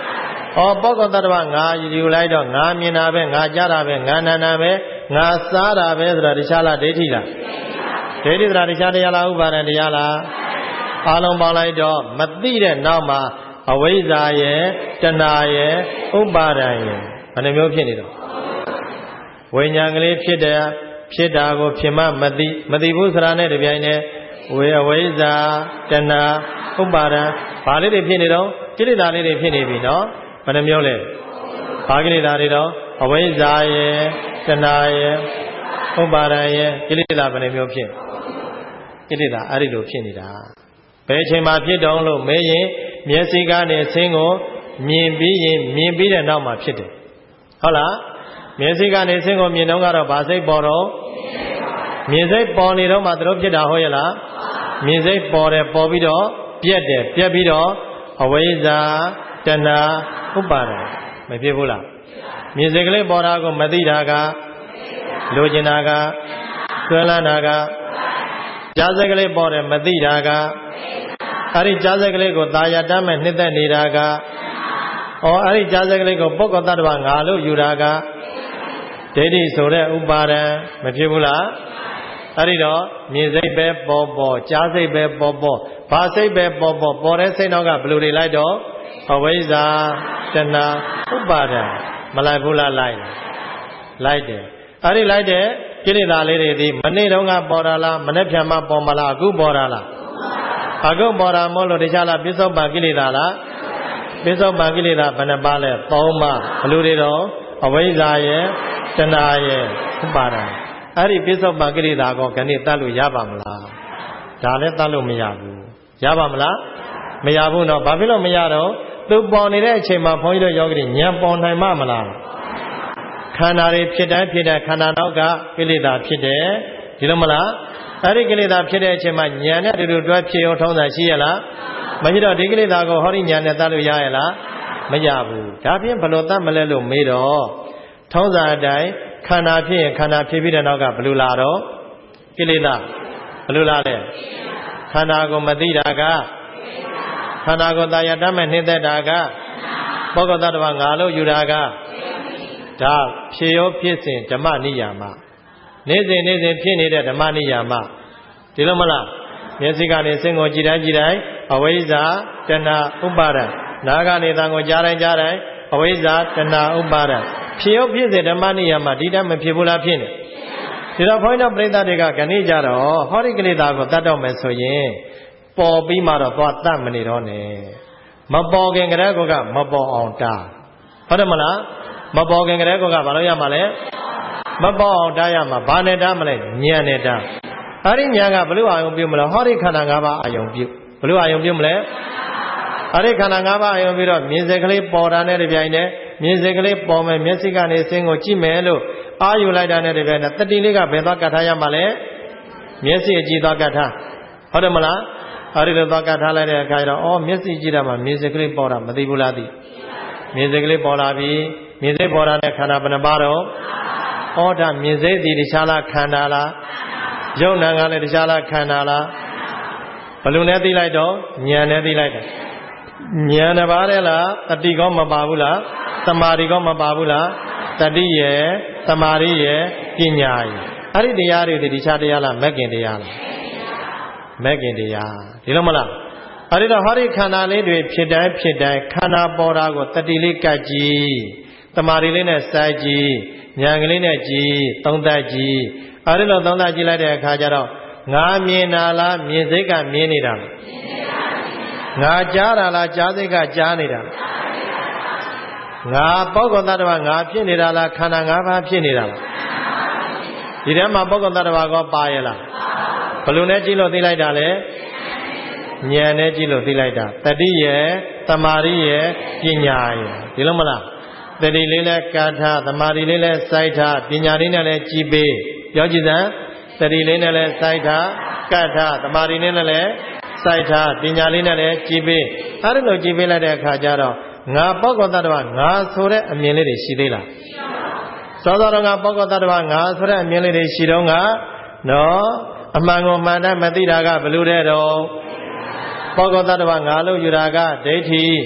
ပုဂ္ဂိုလ်တ attva ငါယူလိုက်တော့ငါမြင်တာပဲငါကြားတာပဲငါနာတာပဲငါစားတာပဲဆိုတာတရားလားဒိဋ္ဌိလားဒိဋ္ဌိဆိုတာတရားတရားလားဥပါဒံတရားလားအားလုံးပေါင်းလိုက်တော့မသိတဲ့နောက်မှာအဝိဇ္ဇာရဲ့တဏှာရဲ့ဥပါဒံရဲ့ဘယ်နှမျိုးဖြစ်နေတော့ဝိညာဉ်ကလေးဖြစ်တယ်ဖြစ်တာကိုဖြစ်မှမသိဘူးဆိုတာနဲ့တပြိုင်တည်းအဝိဇ္ဇာတဏှာဥပါဒံဘာလေးတွေဖြစ်နေတော့ကိလေသာလေးတွေဖြစ်နေပြီနော်ဘယ်နှမျိုးလဲဘာကိလေသာတွေတော့အဝိဇ္ဇာရဲ့တဏှာရဲ့ဥပါဒံရဲ့ကိလေသာဘယ်နှမျိုးဖြစ်ကိလေသာအဲ့ဒီလိုဖြစ်နေတာဘယ်အချိန်မှဖြစ်တုံးလို့မေးရင်မျက်စိကနေဆင်းကိုမြင်ပြီးရင်မြင်ပြီးတဲ့နောက်မှာဖြစ်တယ်ဟုတ်လားမျက်စိကနေဆင်းကိုမြင်တော့ကတော့ဘာစိတ်ပေါ်တော့မြင်စိတ်ပေါ်နေတော့မှသူတို့ဖြစ်တာဟုတ်ရဲ့လားမြင်စိတ်ပေါ်တယ်ပေါ်ပြီးတော့ပြက်တယ်ပြက်ပြီးတော့အဝိဇ္ဇာတဏှာဥပါဒံမဖြစ်ဘူးလားမြင်စိတ်ကလေးပေါ်တာကိုမသိတာကလိုချင်တာကဆွဲလန်းတာကကြားစိတ်ကလေးပေါ်တယ်မသိတာကအဲ့ဒီကြားစိတ်ကလေးကိုသာယာတမ်းမဲ့နှစ်သက်နေတာကအဲ့ဒီကြားစိတ်ကလေးကိုပုဂ္ဂိုလ်တ attva ငါလို့ယူတာကဒိဋ္ဌိဆိုတဲ့ဥပါဒံမဖြစ်ဘူးလားအဲ့ဒီတော့မြင်စိတ်ပဲပေါ်ကြားစိတ်ပဲပေါ်ဘာစိတ်ပဲပေါ်တဲ့စိတ်နောက်ကဘယ်လိုတွေလိုက်တော့အဝိဇ္ဇာတဏှာဥပါဒံမလိုက်ဘူးလားလိုက်တယ်အဲ့ဒီလိုက်တဲ့ကိလေသာလေးတွေဒီမနေ့တုန်းကပေါ်တာလားမနေ့ဖြန်မှပေါ်မလားအခုပေါ်တာလားအခုပေါ်တာမို့လို့တရားလားပြစ္ဆုတ်ပံကိလေသာလားပြစ္ဆုတ်ပံကိလေသာဘယ်နှပါလဲ၃ပါးဘယ်လိုတွေတော့အဝိဇ္ဇာရဲ့တဏှာရဲ့ဥပါဒံအဲ့ဒီပြစ္ဆုတ်ပံကိလေသာကိုခဏတတ်လို့ရပါမလားဒါလည်းတတ်လို့မရဘူးရပါမလားမရဘူးနော်ဘာဖြစ်လို့မရတော့သူပေါ်နေတဲ့အချိန်မှာဘုန်းကြီးတို့ယောဂီဉာဏ်ပေါ်နိုင်မှမလားခန္ဓာတွေဖြစ်တိုင်းခန္ဓာနောက်ကကိလေသာဖြစ်တယ်ဒီလိုမလားအဲ့ဒီကိလေသာဖြစ်တဲ့အချိန်မှာဉာဏ်နဲ့တူတူတွဲဖြစ်အောင်ထုံးတာရှိရလားမရှိတော့ဒီကိလေသာကိုဟောဒီဉာဏ်နဲ့တတ်လို့ရရဲ့လားမရဘူးဒါဖြင့်ဘယ်လိုတတ်မလဲလို့မေးတော့ထုံးစံအတိုင်းခန္ဓာဖြစ်ရင်ခန္ဓာဖြစ်ပြီးတဲ့နောက်ကဘယ်လိုလာတော့ကိလေသာဘယ်လိုလာလဲခန္ဓာကိုမသိတာကခန္ဓာကိုသာယာတတ်မဲ့နှိမ့်သက်တာကပုဂ္ဂိုလ်တ attva ငါလို့ယူတာကဒါဖြေရောဖြစ်စဉ်ဓမ္မနိယာမနေ့စဉ်ဖြစ်နေတဲ့ဓမ္မနိယာမဒီလိုမလားမျက်စိကနေစင်ကိုကြည်တိုင်းအဝိဇ္ဇာတဏှာဥပါဒံနားကနေသံကိုကြားတိုင်းအဝိဇ္ဇာတဏှာဥပါဒံဖြေရောဖြစ်စဉ်ဓမ္မနိယာမဒီတိုင်းမဖြစ်ဘူးလားဖြစ်နေဒီတော့ဘုန်းကြီးတို့ပြိဿတွေကခဏကြတော့ဟောဒီကိလေသာကိုတတ်တော့မယ်ဆိုရင်ပေါ်ပြီးမှတော့သွားတတ်မနေတော့နဲ့မပေါ်ခင်ကတည်းကမပေါ်အောင်တာဟုတ်တယ်မလားမပေါ်ခင်ကတည်းကဘာလို့ရမှာလဲမပေါ်အောင်တားရမှာဘာနဲ့တားမလဲဉာဏ်နဲ့တားအဲ့ဒီဉာဏ်ကဘလို့အာယုံပြုမလဲဟောဒီခန္ဓာ၅ပါးအာယုံပြုဘလို့အာယုံပြုမလဲအဲ့ဒီခန္ဓာ၅ပါးအာယုံပြီးတော့မြင်စိတ်ကလေးပေါ်တာနဲ့တပြိုင်တည်းမြင်စိတ်ကလေးပေါ်မယ်မျက်စိကနေစင်းကိုကြည့်မယ်လို့အာယူလိုက်တာနဲ့တပြိုင်တည်းတတိလေးကဘယ်သွားကတ်ထားရမှာလဲမျက်စိအကြည့်သွားကတ်ထားဟုတ်တယ်မလားအဲ့ဒီလိုသွားကတ်ထားလိုက်တဲ့အခါကျတော့မျက်စိကြည့်တာမှမြင်စိတ်ကလေးပေါ်တာမသိဘူးလားသိမြင်စိတ်ကလေးပေါ်လာပြီမြင်စိတ်ပေါ်တာနဲ့ခန္ဓာဘယ်နှပါတော့ဒါမြင်စိတ်ဒီတရားလားခန္ဓာလားယုံနာကလည်းတရားလားခန္ဓာလားဘယ်လိုနဲ့သိလိုက်တော့ဉာဏ်နဲ့သိလိုက်တယ်ဉာဏ်တစ်ပါးတည်းလားတတိကောမပါဘူးလားသမာဓိကောမပါဘူးလားတတိရဲ့သမာဓိရဲ့ပညာရဲ့အဲ့ဒီတရားတွေဒီတရားတရားလားမဂ္ဂင်တရားလားမဂ္ဂင်တရားဒီလိုမလားအဲ့ဒီတော့ဟောဒီခန္ဓာလေးတွေဖြစ်တိုင်းခန္ဓာပေါ်တာကိုတတိလေးကတ်ကြည့်သမာဓိလေးနဲ့စိုက်ကြည့်ဉာဏ်ကလေးနဲ့ကြည့်သုံးသပ်ကြည့်အဲ့ဒီလိုသုံးသပ်ကြည့်လိုက်တဲ့အခါကျတော့ငါမြင်တာလားမြင်စိတ်ကမြင်နေတာလားငါကြားတာလားကြားစိတ်ကကြားနေတာလားငါပုဂ္ဂိုလ်တ attva ငါဖြစ်နေတာလားခန္ဓာ၅ပါးဖြစ်နေတာလားဒီထဲမှာပုဂ္ဂိုလ်တ attva ကောပါရဲ့လားဘယ်လိုနဲ့ကြည့်လို့သိလိုက်တာလဲဉာဏ်နဲ့ကြည့်လို့သိလိုက်တာတတိရဲ့သမာဓိရဲ့ပညာရဲ့ဒီလိုမလားတတိလေးလဲကာထသမာဓိလေးလဲစိုက်ထားပညာလေးနဲ့လဲကြည်ပေးပြောကြည့်စမ်းတတိလေးနဲ့လဲစိုက်ထားကတ်ထားသမာဓိလေးနဲ့လဲစိုက်ထားပညာလေးနဲ့လဲကြည်ပေးအဲ့ဒီလိုကြည်ပေးလိုက်တဲ့အခါကျတော့ငါပုဂ္ဂိုလ်တ attva ငါဆိုတဲ့အမြင်လေးတွေရှိသေးလားစောစောတော့ငါပုဂ္ဂိုလ်တ attva ငါဆိုတဲ့အမြင်လေးတွေရှိတော့ငါနော်အမှန်ကိုမှန်တယ်မသိတာကဘယ်လိုတဲ့တော့ပုဂ္ဂိုလ်တ attva ငါလို့ယူတာကဒိဋ္ဌိ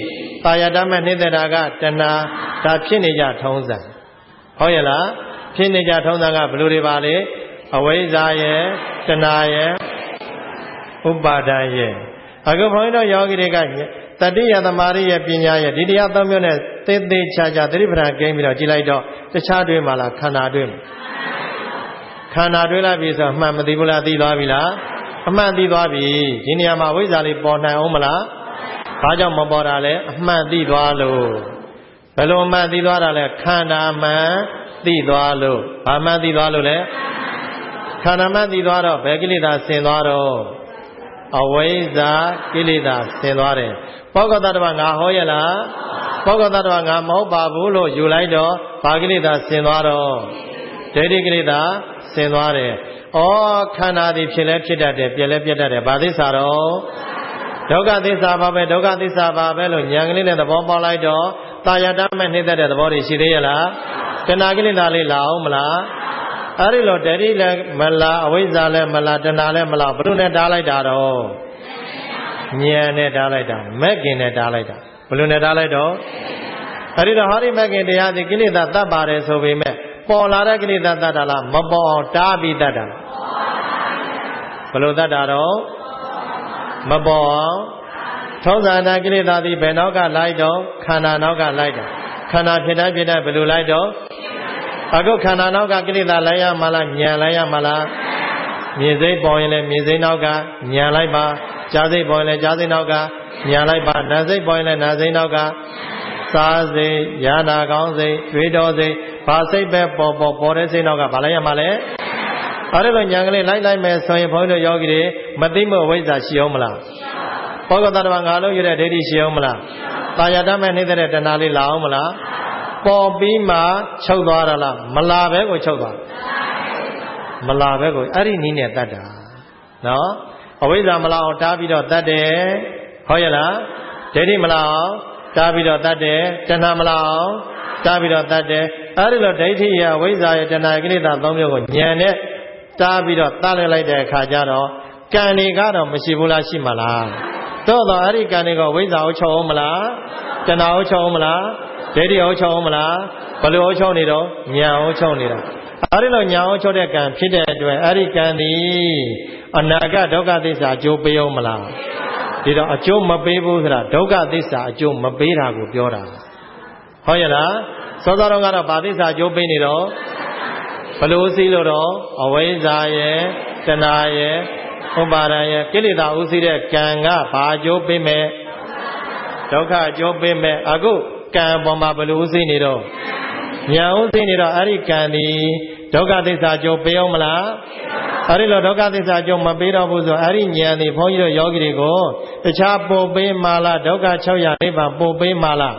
ตายาตมะนิเตตากะตณะဒါဖြစ်နေကြထုံးစံဟုတ်ရဲ့လားဖြစ်နေကြထုံးစံကဘယ်လိုတွေပါလဲအဝိဇ္ဇာရဲ့တဏှာရဲ့ဥပါဒံရဲ့အခုဘုန်းကြီးတို့ယောဂီတွေကတတိယသမารိရဲ့ပညာရဲ့ဒီတရားသုံးမျိုးနဲ့သေသေးချာချာသတိပဋ္ဌာန်ကိန်းပြီးတော့ကြည်လိုက်တော့တခြားတွေမှာလားခန္ဓာတွေခန္ဓာတွေလာပြီဆိုအမှန်မသိဘူးလားသိသွားပြီလားအမှန်သိသွားပြီဒီနေရာမှာဝိဇ္ဇာလေးပေါ်နိုင်အောင်မလားဘာကြောင့်မပေါ်တာလဲအမှန်သိသွားလို့ဘယ်လိုအမှန်သိသွားတာလဲခန္ဓာမှန်သိသွားလို့ဘာမှန်သိသွားလို့လဲခန္ဓာမှန်သိသွားတော့ဘယ်ကိလေသာဆင်သွားတော့အဝိဇ္ဇာကိလေသာဆင်သွားတယ်ပောက္ခတ္တဝငါဟောရလားပောက္ခတ္တဝငါမဟုတ်ပါဘူးလို့ယူလိုက်တော့ဘာကိလေသာဆင်သွားတော့ဒိဋ္ဌိကိလေသာဆင်သွားတယ်ဩခန္ဓာသည်ဖြစ်လဲဖြစ်တတ်တယ်ပြက်လဲပြက်တတ်တယ်ဘာသစ္စာတော့ဒုက္ခသစ္စာပါပဲဒုက္ခသစ္စာပါပဲလို့ဉာဏ်ကလေးနဲ့သဘောပေါက်လိုက်တော့တာယာတမဲ့နှိမ့်တဲ့သဘောတွေရှိသေးရဲ့လားတဏှာကိလေသာလေးလာအောင်မလားအဲ့ဒီလိုတတိလည်းမလားအဝိဇ္ဇာလည်းမလားတဏှာလည်းမလားဘယ်လိုနဲ့တားလိုက်တာတော့ဉာဏ်နဲ့တားလိုက်တာမက်ကင်နဲ့တားလိုက်တာဘယ်လိုနဲ့တားလိုက်တော့အဲ့ဒီတော့ဟောဒီမက်ကင်တရားသည်ကိလေသာတတ်ပါတယ်ဆိုပေမဲ့ပေါ်လာတဲ့ကိလေသာတတ်တာလားမပေါ်အောင်တားပြီးတတ်တာဘယ်လိုတတ်တာတော့မပေါ်အောင်ထုံးစံတဲ့ကိလေသာသည်ဘယ်နောက်ကလိုက်တော့ခန္ဓာနောက်ကလိုက်တာခန္ဓာဖြစ်တဲ့ဘယ်လိုလိုက်တော့အခုခန္ဓာနောက်ကကိလေသာလိုက်ရမလားဉာဏ်လိုက်ရမလားမြင်စိတ်ပေါ်ရင်လည်းမြင်စိတ်နောက်ကဉာဏ်လိုက်ပါကြားစိတ်ပေါ်ရင်လည်းကြားစိတ်နောက်ကဉာဏ်လိုက်ပါနာစိတ်ပေါ်ရင်လည်းနာစိတ်နောက်ကစားစိတ်ရနာကောင်းစိတ်တွေးတော်စိတ်ဘာစိတ်ပဲပေါ်တဲ့စိတ်နောက်ကဘာလိုက်ရမှာလဲအဲ့ဒါဉာဏ်ကလေးလိုက်မယ်ဆိုရင်ဘုန်းကြီးတို့ယောဂီတွေမသိမို့ဝိဇ္ဇာရှိအောင်မလားဘောဂတ္တဝငါလုံးရတဲ့ဒိဋ္ဌိရှိအောင်မလားတာယာတမဲ့နှိမ့်တဲ့တဏှာလေးလာအောင်မလားပေါ်ပြီးမှချုပ်သွားတာလားမလာပဲကိုချုပ်သွားမလာပဲကိုအဲ့ဒီနည်းနဲ့တတ်တာနော်အဝိဇ္ဇာမလာအောင်တားပြီးတော့တတ်တယ်ဟုတ်ရဲ့လားဒိဋ္ဌိမလာအောင်တားပြီးတော့တတ်တယ်တဏှာမလာအောင်တားပြီးတော့တတ်တယ်အဲ့ဒီလိုဒိဋ္ဌိရဝိဇ္ဇာရတဏှာကိလေသာသုံးမျိုးကိုဉာဏ်နဲ့တားပြီးတော့တားလိုက်တဲ့အခါကျတော့ကံတွေကတော့မရှိဘူးလားရှိမလားတော့တော့အဲ့ဒီကံတွေကဝိဇ္ဇာအုပ်ချုပ်အောင်မလားတဏှာအုပ်ချုပ်အောင်မလားဒိဋ္ဌိအုပ်ချုပ်အောင်မလားဘယ်လိုအုပ်ချုပ်နေတော့ဉာဏ်အုပ်ချုပ်နေတာအဲ့ဒီလိုဉာဏ်အုပ်ချုပ်တဲ့ကံဖြစ်တဲ့အတွက်အဲ့ဒီကံသည်အနာဂတ်ဒုက္ခသစ္စာအကျိုးပေးအောင်မလားဒီတော့အကျိုးမပေးဘူးဆိုတာဒုက္ခသစ္စာအကျိုးမပေးတာကိုပြောတာဟုတ်ရဲ့လားစောစောတော့ကတော့ဗာသစ္စာအကျိုးပေးနေတော့ဘယ်လိုစီးလို့တော့အဝိဇ္ဇာရဲ့တဏှာရဲ့ဥပါဒံရဲ့ကိလေသာဥသိတဲ့ကံကဘာအကျိုးပေးမဲ့ဒုက္ခအကျိုးပေးမဲ့အခုကံပေါ်မှာဘယ်လိုဥသိနေတော့ဉာဏ်ဥသိနေတော့အဲ့ဒီကံဒီဒုက္ခသစ္စာအကျိုးပေးအောင်မလားအဲ့ဒီလိုဒုက္ခသစ္စာအကျိုးမပေးတော့ဘူးဆိုအဲ့ဒီဉာဏ်ဒီဘုန်းကြီးတို့ယောဂီတွေကိုတခြားပို့ပေးမှလားဒုက္ခ600နိဗ္ဗာန်ပို့ပေးမှလား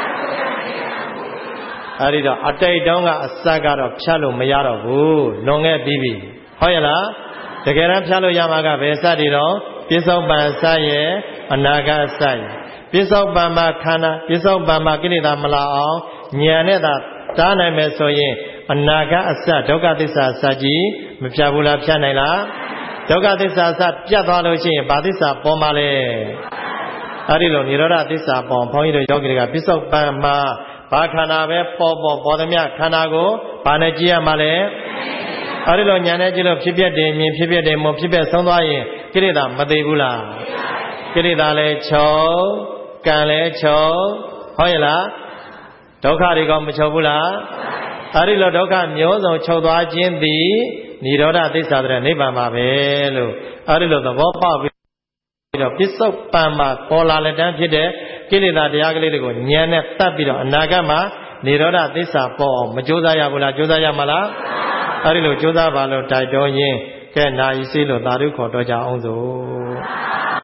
အဲ့ဒီတော့အတိတ်တုန်းကအစကတော့ဖြတ်လို့မရတော့ဘူးလွန်ခဲ့ပြီးပြီဟုတ်ရဲ့လားတကယ်တမ်းဖြတ်လို့ရမှာကဘယ်စတွေတော့ပြစ္ဆုတ်ပံစရဲ့အနာဂတ်စရဲ့ပြစ္ဆုတ်ပံမှာခန္ဓာပြစ္ဆုတ်ပံမှာကိလေသာမလာအောင်ဉာဏ်နဲ့သာတားနိုင်မယ်ဆိုရင်အနာဂတ်အစဒုက္ခသစ္စာစကြီးမဖြတ်ဘူးလားဖြတ်နိုင်လားဒုက္ခသစ္စာစပြတ်သွားလို့ရှိရင်ဘာသစ္စာပေါ်မှာလဲအဲ့ဒီလိုនិရောဓသစ္စာပေါ်ဘုန်းကြီးတို့ယောဂီတွေကပြစ္ဆုတ်ပံမှာဘာခန္ဓာပဲပေါ်သမျှခန္ဓာကိုဘာနဲ့ကြည့်ရမှာလဲအဲ့ဒီလိုဉာဏ်နဲ့ကြည့်လို့ဖြစ်ပြတယ်မြင်ဖြစ်ပြတယ်မဖြစ်ပြဆုံးသွားရင်ကိလေသာမသေးဘူးလားကိလေသာလည်းချုပ်ကံလည်းချုပ်ဟုတ်ရဲ့လားဒုက္ခတွေကမချုပ်ဘူးလားအဲ့ဒီလိုဒုက္ခမျိုးစုံချုပ်သွားခြင်းသည်និရောဓသစ္စာတဲ့နိဗ္ဗာန်ပါပဲလို့အဲ့ဒီလိုသဘောပေါက်ပြီးတော့ပစ္စုပန်မှာပေါ်လာလက်တန်းဖြစ်တဲ့ကိလေသာတရားကလေးတွေကိုဉာဏ်နဲ့တတ်ပြီးတော့အနာဂတ်မှာនិရောဓသစ္စာပေါ်အောင်မကြိုးစားရဘူးလားကြိုးစားရမှာလားအဲ့ဒီလိုကြိုးစားပါလို့တိုက်တော်ရင်ကဲနာယီစေးလို့သာဓုခေါ်တော့ကြအောင်စို့